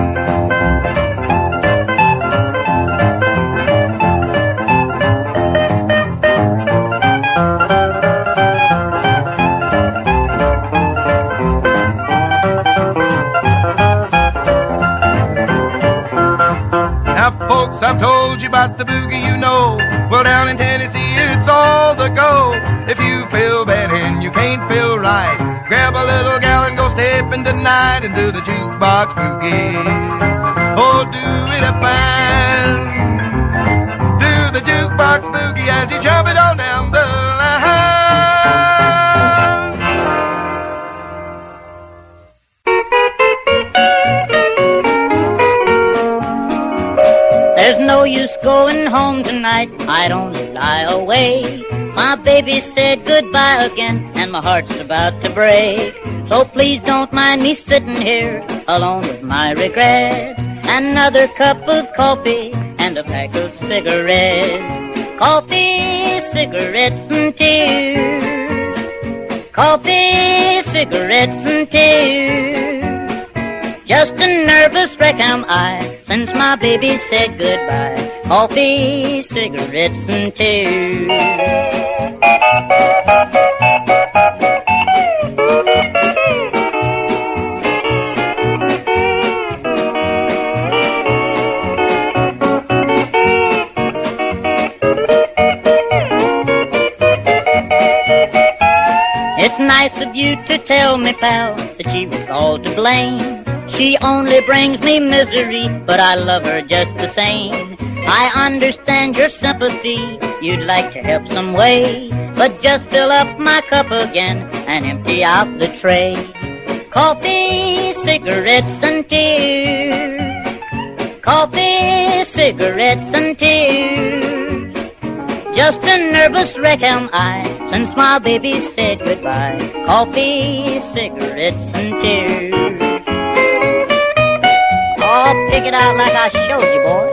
[SPEAKER 5] I've told you about the boogie, you know. Well, down in Tennessee, it's all the go. If you feel bad and you can't feel right, grab a little gal and go stepping tonight and do the jukebox boogie. Oh, do it a fine. Do the jukebox boogie as you jump it on down the line.
[SPEAKER 19] There's no use going home tonight, I'd only lie awake. My baby said goodbye again, and my heart's about to break. So please don't mind me sitting here, alone with my regrets. Another cup of coffee, and a pack of cigarettes. Coffee, cigarettes, and tears. Coffee, cigarettes, and tears. Just a nervous wreck am I, since my baby said goodbye. Coffee, cigarettes, and tears. It's nice of you to tell me, pal, that she was all to blame. She only brings me misery, but I love her just the same. I understand your sympathy, you'd like to help some way, but but just fill up my cup again and empty out the tray. Coffee, cigarettes, and tears. Coffee, cigarettes, and tears. Just a nervous wreck am I since my baby said goodbye. Coffee, cigarettes, and tears. Oh, pick it out like I showed you, boy.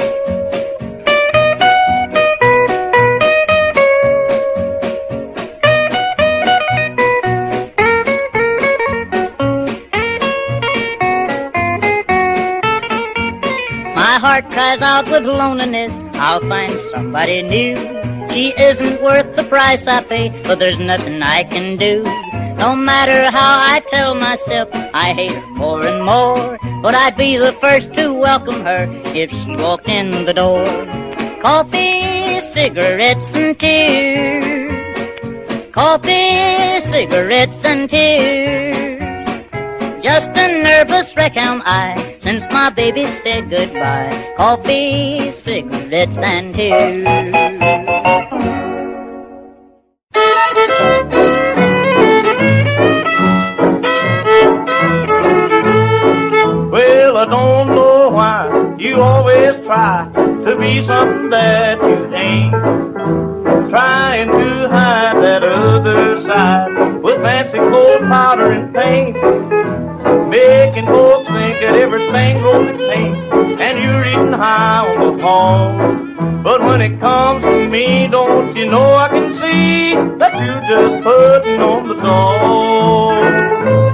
[SPEAKER 19] My heart cries out with loneliness, I'll find somebody new. She isn't worth the price I pay, but there's nothing I can do. No matter how I tell myself I hate her more and more, but I'd be the first to welcome her if she walked in the door. Coffee, cigarettes, and tears. Coffee, cigarettes, and tears. Just a nervous wreck am I since my baby said goodbye. Coffee, cigarettes, and tears.
[SPEAKER 2] Well, I don't know why you always try to be something that you ain't. Trying to hide that other side with fancy gold powder and paint. Making folks think that everything goes in paint and you're eating high on the hog. But when it comes to me, don't you know I can see that you're just putting on the dog.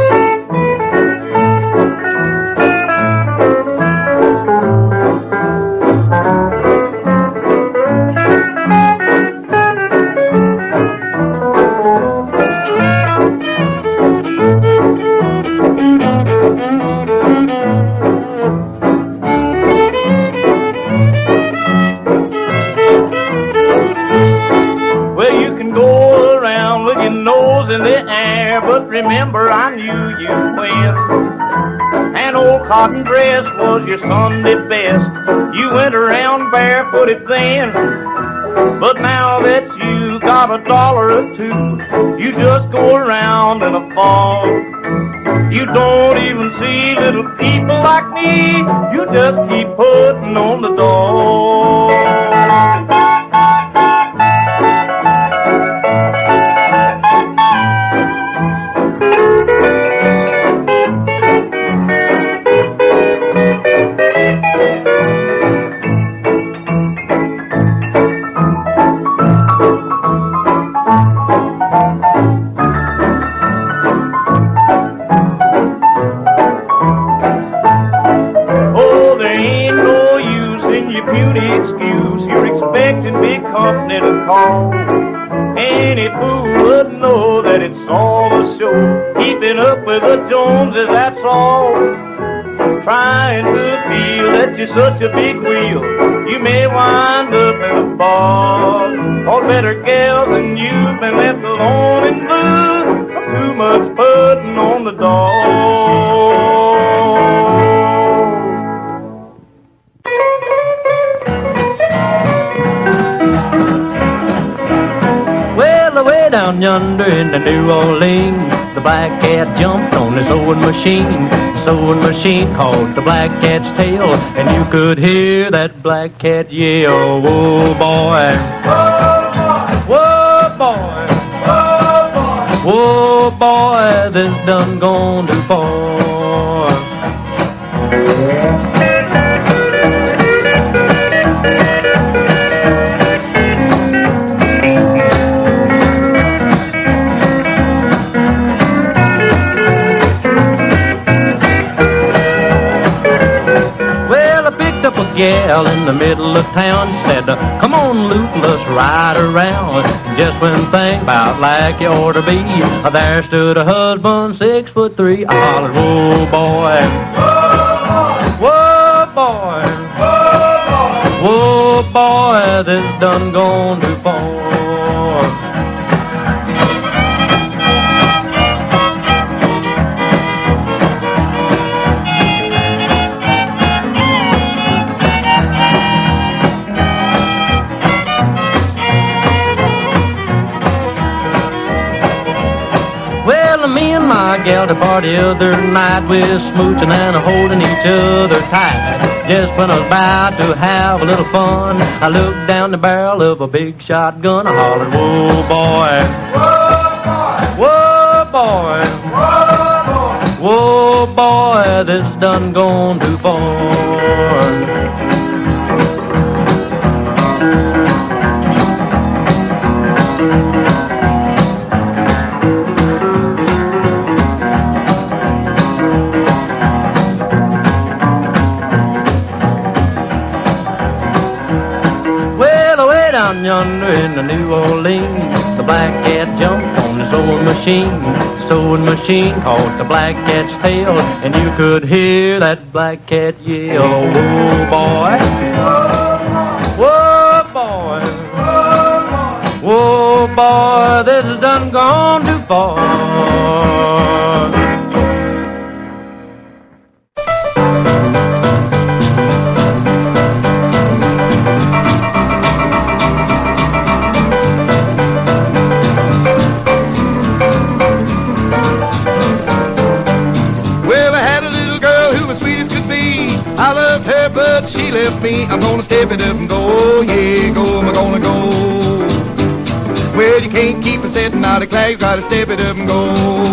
[SPEAKER 2] In the air, but remember I knew you when an old cotton dress was your Sunday best. You went around barefooted then, but now that you got a dollar or two, you just go around in a fog. You don't even see little people like me, you just keep putting on the dog. Company to call. Any fool would know that it's all a show. Keeping up with the Joneses, that's all. Trying to feel that you're such a big wheel, you may wind up in a bog. All better gals than you've been left alone and blue from too much putting on the dog. Way down yonder in the New Orleans, the black cat jumped on the sewing machine. The sewing machine caught the black cat's tail, and you could hear that black cat yell, "Whoa, boy! Whoa, boy! Whoa, boy! Whoa, boy! This done gone too far." Gal in the middle of town said, "Come on, Luke, let's ride around." Just when things about like you ought to be, there stood a husband six foot three. I hollered, "Whoa, boy! Whoa, boy! Whoa, boy! This done gone too far."
[SPEAKER 11] gal to party other night. We're smooching and holding each other tight. Just when I was about to have a little fun, I looked down the barrel of a big shotgun. I hollered, whoa, boy. Whoa, boy. Whoa, boy, this done gone too far. Down yonder in the New Orleans, the black cat jumped on the sewing machine. The sewing machine caught the black cat's tail, and you could hear that black cat yell, whoa, boy. Whoa, boy. Whoa, boy, this has done gone too far.
[SPEAKER 20] I loved her, but she left me. I'm gonna step it up and go, yeah, go, I'm gonna go. Well, you can't keep a setting out of clay, you gotta step it up and go.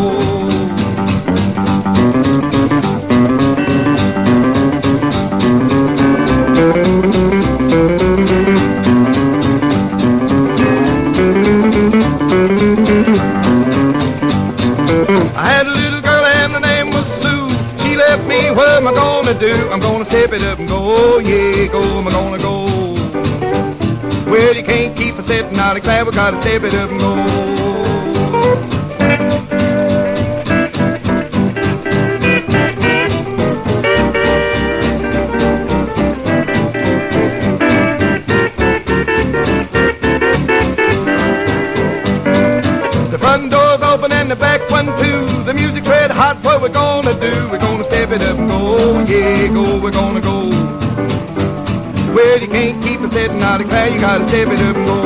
[SPEAKER 20] I had a little girl and her name was Sue. She left me, what am I gonna do? I'm gonna step it up and go, yeah, go, I'm gonna go. Well, you can't keep a setting out of clay, we gotta step it up and go. The front door's open and the back one too. The music's red hot, what we're gonna do? We're gonna step it up and go, yeah, go, we're gonna go. Well, you can't keep a setting out of clay, you gotta step it up and go.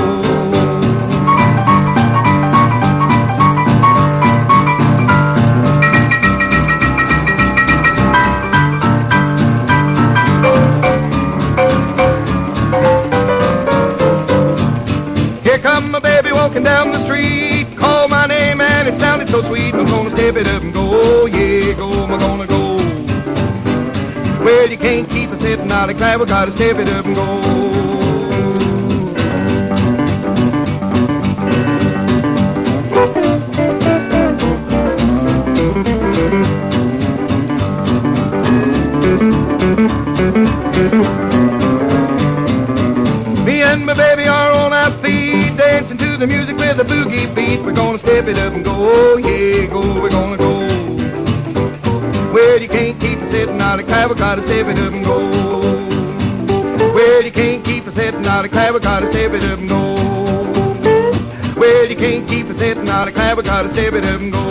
[SPEAKER 20] Here come my baby walking down the street, call my name and it sounded so sweet. I'm gonna step it up and go, yeah, go, I'm gonna go. Well, you can't keep a setting out of clay, we gotta step it up and go. Me and my baby are on our feet, dancing to the music with a boogie beat. We're gonna step it up and go, yeah, go, we're gonna go. Well, you can't keep a setting out of clay, we gotta step it up and go. Well, you can't keep a setting out of clay, we gotta step it up and go. Well, you can't keep a setting out of clay, we gotta step it up and go.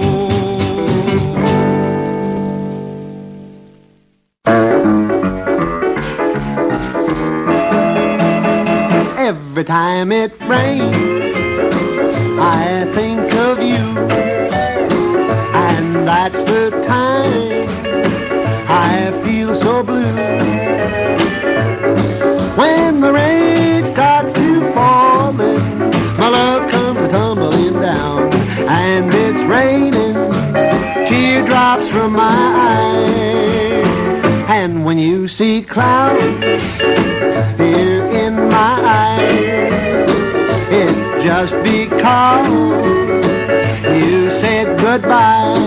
[SPEAKER 21] Every time it rains, I think of you, and that's the time I feel so blue. When the rain starts to falling, my love comes tumbling down, and it's raining teardrops from my eyes. And when you see clouds here in my eyes, it's just because you said goodbye.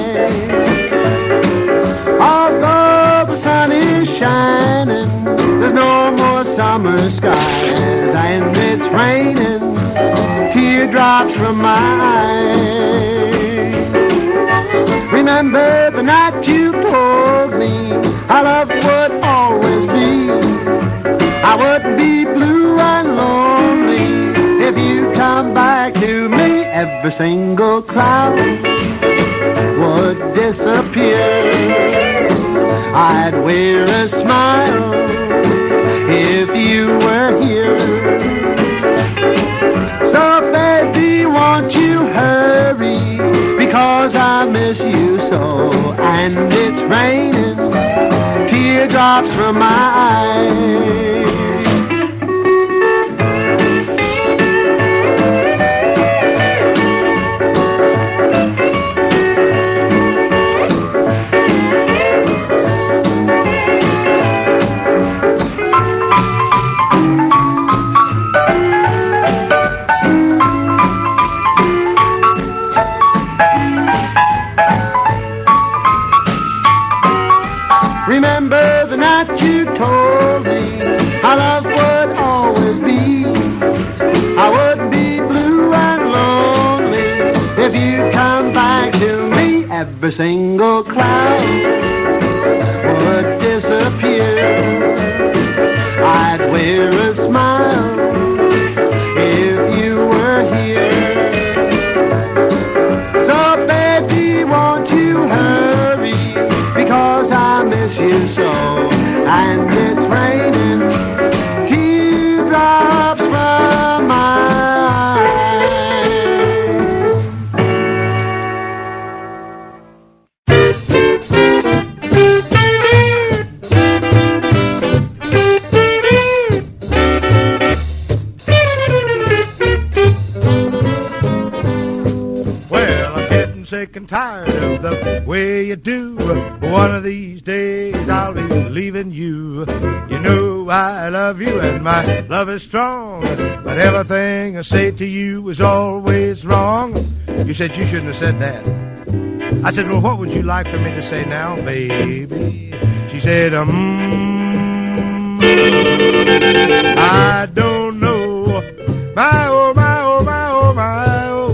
[SPEAKER 21] Although the sun is shining, there's no more summer skies, and it's raining teardrops from my eyes. Remember the night you told me our love would always be. I wouldn't be blue and lonely if you come back to me. Every single cloud would disappear. I'd wear a smile if you were here. So baby, won't you hurry, because I miss miss you so. And it's raining teardrops from my eyes. Remember the night you told me our love would always be. I wouldn't be blue and lonely if you come back to me. Every single cloud would disappear. I'd wear a smile if you were here. So baby, won't you hurry, because I miss you so. And it's raining teardrops from my
[SPEAKER 3] Well, I'm getting sick and tired of the way you do. One of these days I'll be leaving you. You know I love you and my love is strong, but everything I say to you is always wrong. You said you shouldn't have said that. I said, well, what would you like for me to say now, baby? She said, um, I don't know. My, oh, my, oh, my, oh, my, oh.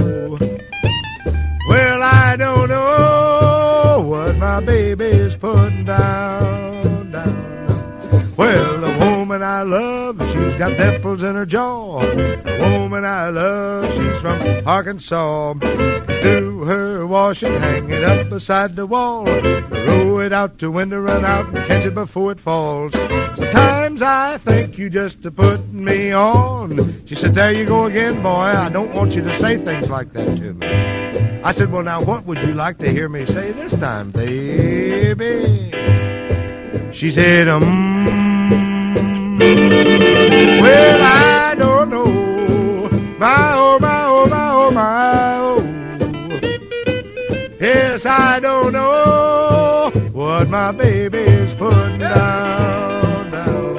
[SPEAKER 3] Well, I don't know what my baby's putting down, down. Well, the woman I love, she's got dimples in her jaw. The woman I love, she's from Arkansas. Do her washing, hang it up beside the wall. Throw it out the window, run out and catch it before it falls. Sometimes I think you just a putting me on. She said, there you go again, boy. I don't want you to say things like that to me. I said, well, now, what would you like to hear me say this time, baby? She said, um, well, I don't know. My, oh, my, oh, my, oh, my, oh. Yes, I don't know what my baby's putting down, down.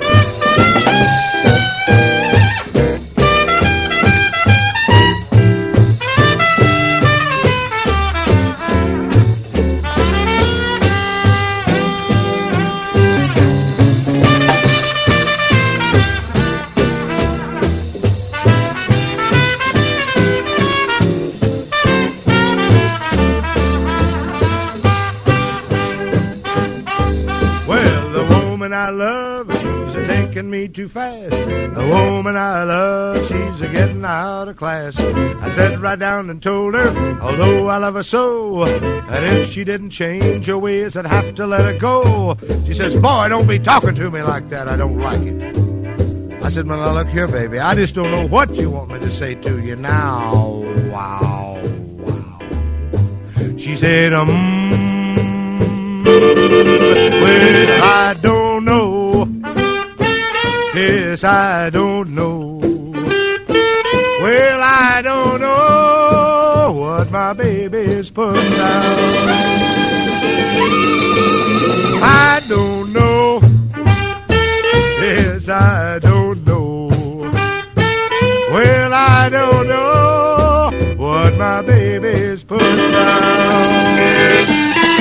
[SPEAKER 3] I love, she's a taking me too fast. The woman I love, she's a getting out of class. I sat right down and told her, although I love her so, that if she didn't change her ways, I'd have to let her go. She says, boy, don't be talking to me like that. I don't like it. I said, well, now look here, baby. I just don't know what you want me to say to you now. Wow, wow. She said, um, well, I don't know. Yes, I don't know. Well, I don't know what my baby's putting down. I don't know. Yes, I don't know. Well, I don't know what my baby's putting down.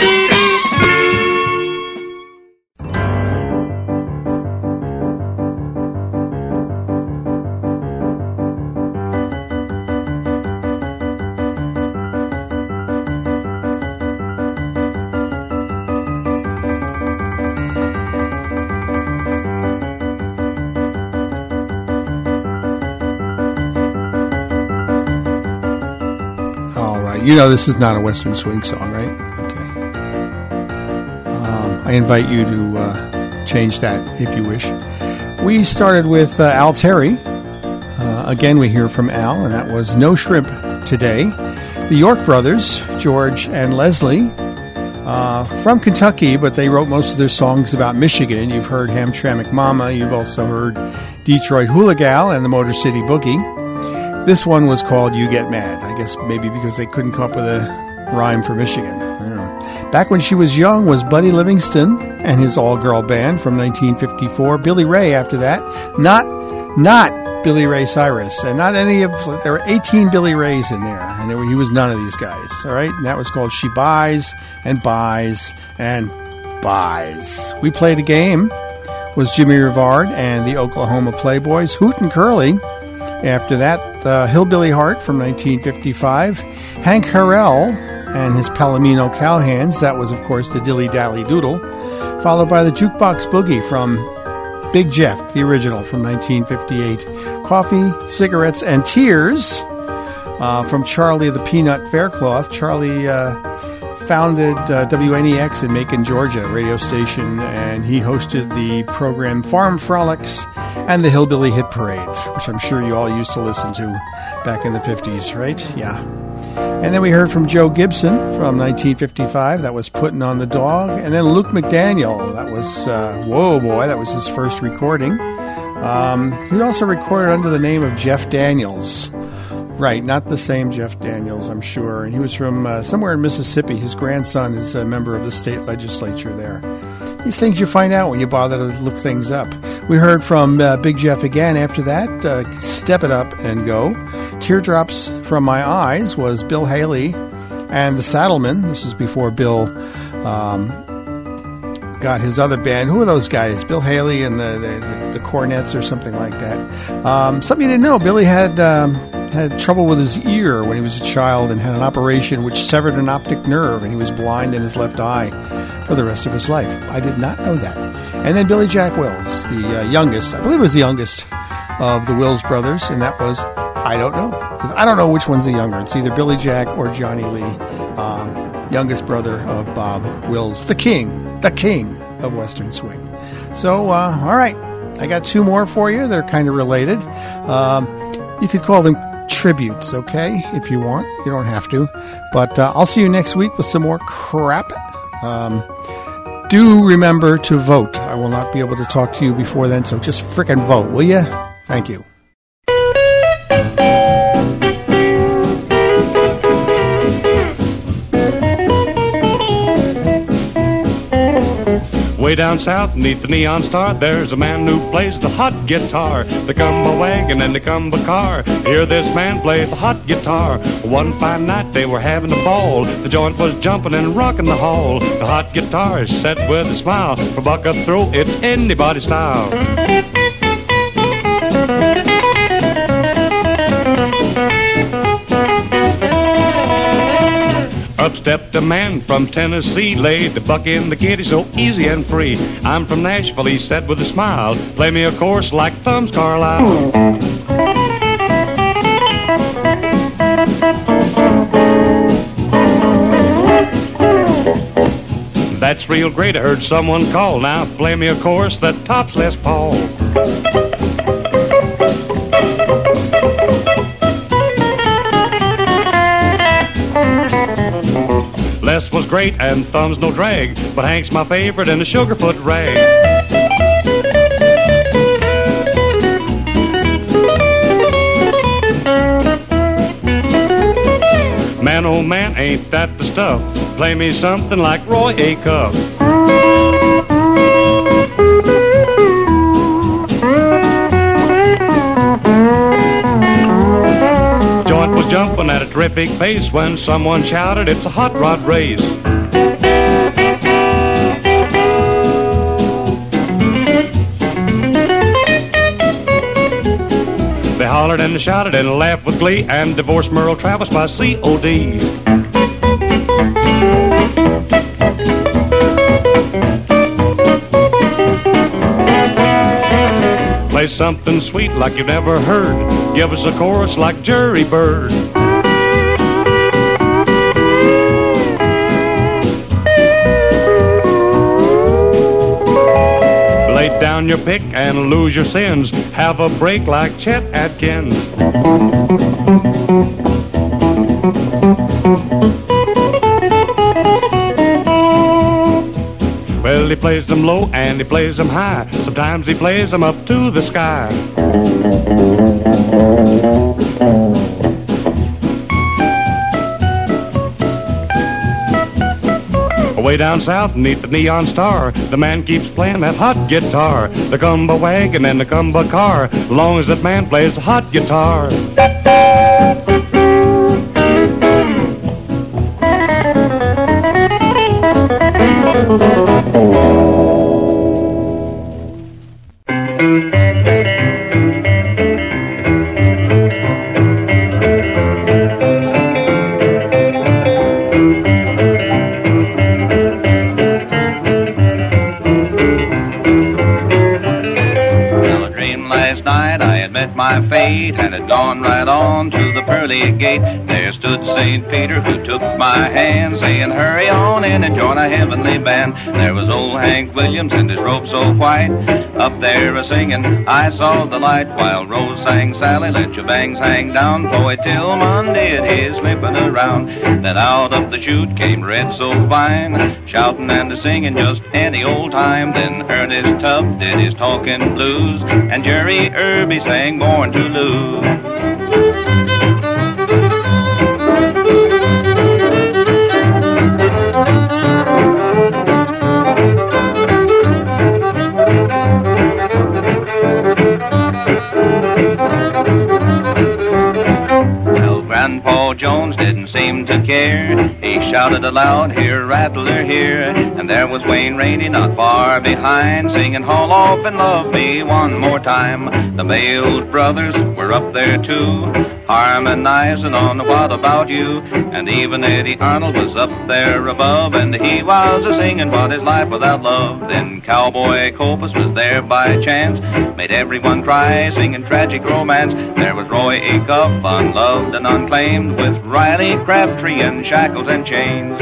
[SPEAKER 15] You know this is not a Western swing song, right? Okay. Um, I invite you to uh, change that if you wish. We started with uh, Al Terry. Uh, again, we hear from Al, and that was No Shrimp Today. The York brothers, George and Leslie, uh, from Kentucky, but they wrote most of their songs about Michigan. You've heard Hamtramck Mama. You've also heard Detroit Hula Gal and the Motor City Boogie. This one was called You Get Mad. I guess maybe because they couldn't come up with a rhyme for Michigan. I don't know. Back when she was young was Buddy Livingston and his all-girl band from nineteen fifty-four. Billy Ray after that. Not, not Billy Ray Cyrus, and not any of, there were eighteen Billy Rays in there, and there were, he was none of these guys, all right? And that was called She Buys and Buys and Buys. We Played a Game was Jimmy Rivard and the Oklahoma Playboys. Hoot and Curly, after that, uh, Hillbilly Heart from nineteen fifty-five. Hank Harrell and his Palomino Cowhands, that was, of course, the Dilly Dally Doodle, followed by the Jukebox Boogie from Big Jeff, the original from nineteen fifty-eight. Coffee, Cigarettes, and Tears uh, from Charlie the Peanut Faircloth. Charlie uh, founded uh, W N E X in Macon, Georgia, radio station, and he hosted the program Farm Frolics and the Hillbilly Hit Parade, which I'm sure you all used to listen to back in the fifties, right? Yeah. And then we heard from Joe Gibson from nineteen fifty-five. That was Putting on the Dog. And then Luke McDaniel. That was, uh, whoa, boy, that was his first recording. Um, he also recorded under the name of Jeff Daniels. Right, not the same Jeff Daniels, I'm sure. And he was from uh, somewhere in Mississippi. His grandson is a member of the state legislature there. These things you find out when you bother to look things up. We heard from uh, Big Jeff again after that. Uh, Step It Up and Go. Teardrops from My Eyes was Bill Haley and the Saddlemen. This is before Bill um, got his other band. Who are those guys? Bill Haley and the, the, the Cornets or something like that. Um, something you didn't know. Billy had... Um, had trouble with his ear when he was a child and had an operation which severed an optic nerve, and he was blind in his left eye for the rest of his life. I did not know that. And then Billy Jack Wills, the uh, youngest, I believe it was the youngest of the Wills brothers, and that was, I don't know, because I don't know which one's the younger. It's either Billy Jack or Johnny Lee, uh, youngest brother of Bob Wills, the king, the king of Western Swing. So, uh, all right, I got two more for you that are kind of related. Um, you could call them tributes, okay, if you want. You don't have to. But uh, I'll see you next week with some more crap. Um, do remember to vote. I will not be able to talk to you before then, so just frickin' vote, will you? Thank you.
[SPEAKER 7] Way down south, neath the neon star, there's a man who plays the hot guitar. There come a wagon and there come a car. Hear this man play the hot guitar. One fine night they were having a ball. The joint was jumping and rocking the hall. The hot guitar is set with a smile. For buck up through, it's anybody's style. Up stepped a man from Tennessee, laid the buck in the kitty so easy and free. I'm from Nashville, he said with a smile. Play me a chorus like Thumbs Carlisle. That's real great, I heard someone call. Now play me a chorus that tops Les Paul. Les was great and Thumb's no drag, but Hank's my favorite and the Sugarfoot rag. Man, oh man, ain't that the stuff? Play me something like Roy Acuff. Joint was jumping at a terrific pace when someone shouted, it's a hot rod race. They hollered and shouted and laughed with glee and divorced Merle Travis by C O D. Play something sweet like you've never heard. Give us a chorus like Jerry Bird. Lay down your pick and lose your sins. Have a break like Chet Atkins. Well, he plays them low and he plays them high. Sometimes he plays them up to the sky. Way down south, beneath the neon star, the man keeps playing that hot guitar. The gumba wagon and the gumba car, as long as that man plays the hot guitar.
[SPEAKER 6] My fate and had gone right on to the pearly gate. There stood Saint Peter who took my hand, saying, hurry on in and join a heavenly band. There was old Hank Williams in his robe so white, up there a-singing, I saw the light, while Rose sang, Sally, let your bangs hang down, boy, till Monday it is slipping around. Then out of the chute came Red so fine, shouting and a-singing just any old time. Then Ernest Tubb did his talking blues, and Jerry Irby sang Born to Lose. Grandpa Jones didn't seem to care. He shouted aloud, here, Rattler, here. And there was Wayne Rainey not far behind, singing, haul off and love me one more time. The Bales brothers were up there too, harmonizing on What About You. And even Eddie Arnold was up there above, and he was a-singing What Is Life Without Love. Then Cowboy Copus was there by chance, made everyone cry, singing Tragic Romance. There was Roy Acuff, unloved and unclaimed, with Riley Crabtree and Shackles and Chains.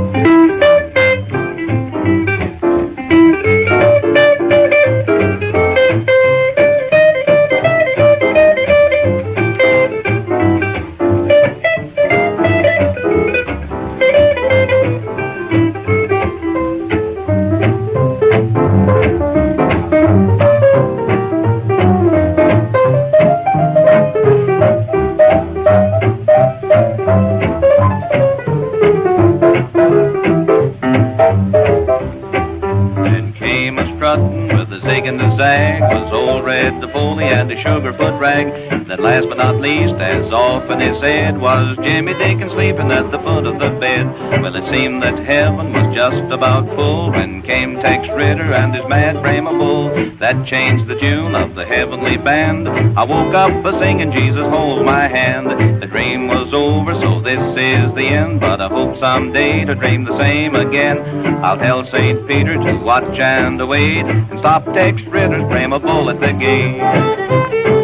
[SPEAKER 6] Sugarfoot rag. That last but not least, as often is said, was Jimmy Dickens sleeping at the foot of the bed. Well, it seemed that heaven was just about full when came Tex Ritter and his mad frame of bull. That changed the tune of the heavenly band. I woke up a-singing Jesus Hold My Hand. The dream was over, so this is the end, but I hope someday to dream the same again. I'll tell Saint Peter to watch and wait, and stop Tex Ritter's frame of bull at the gate.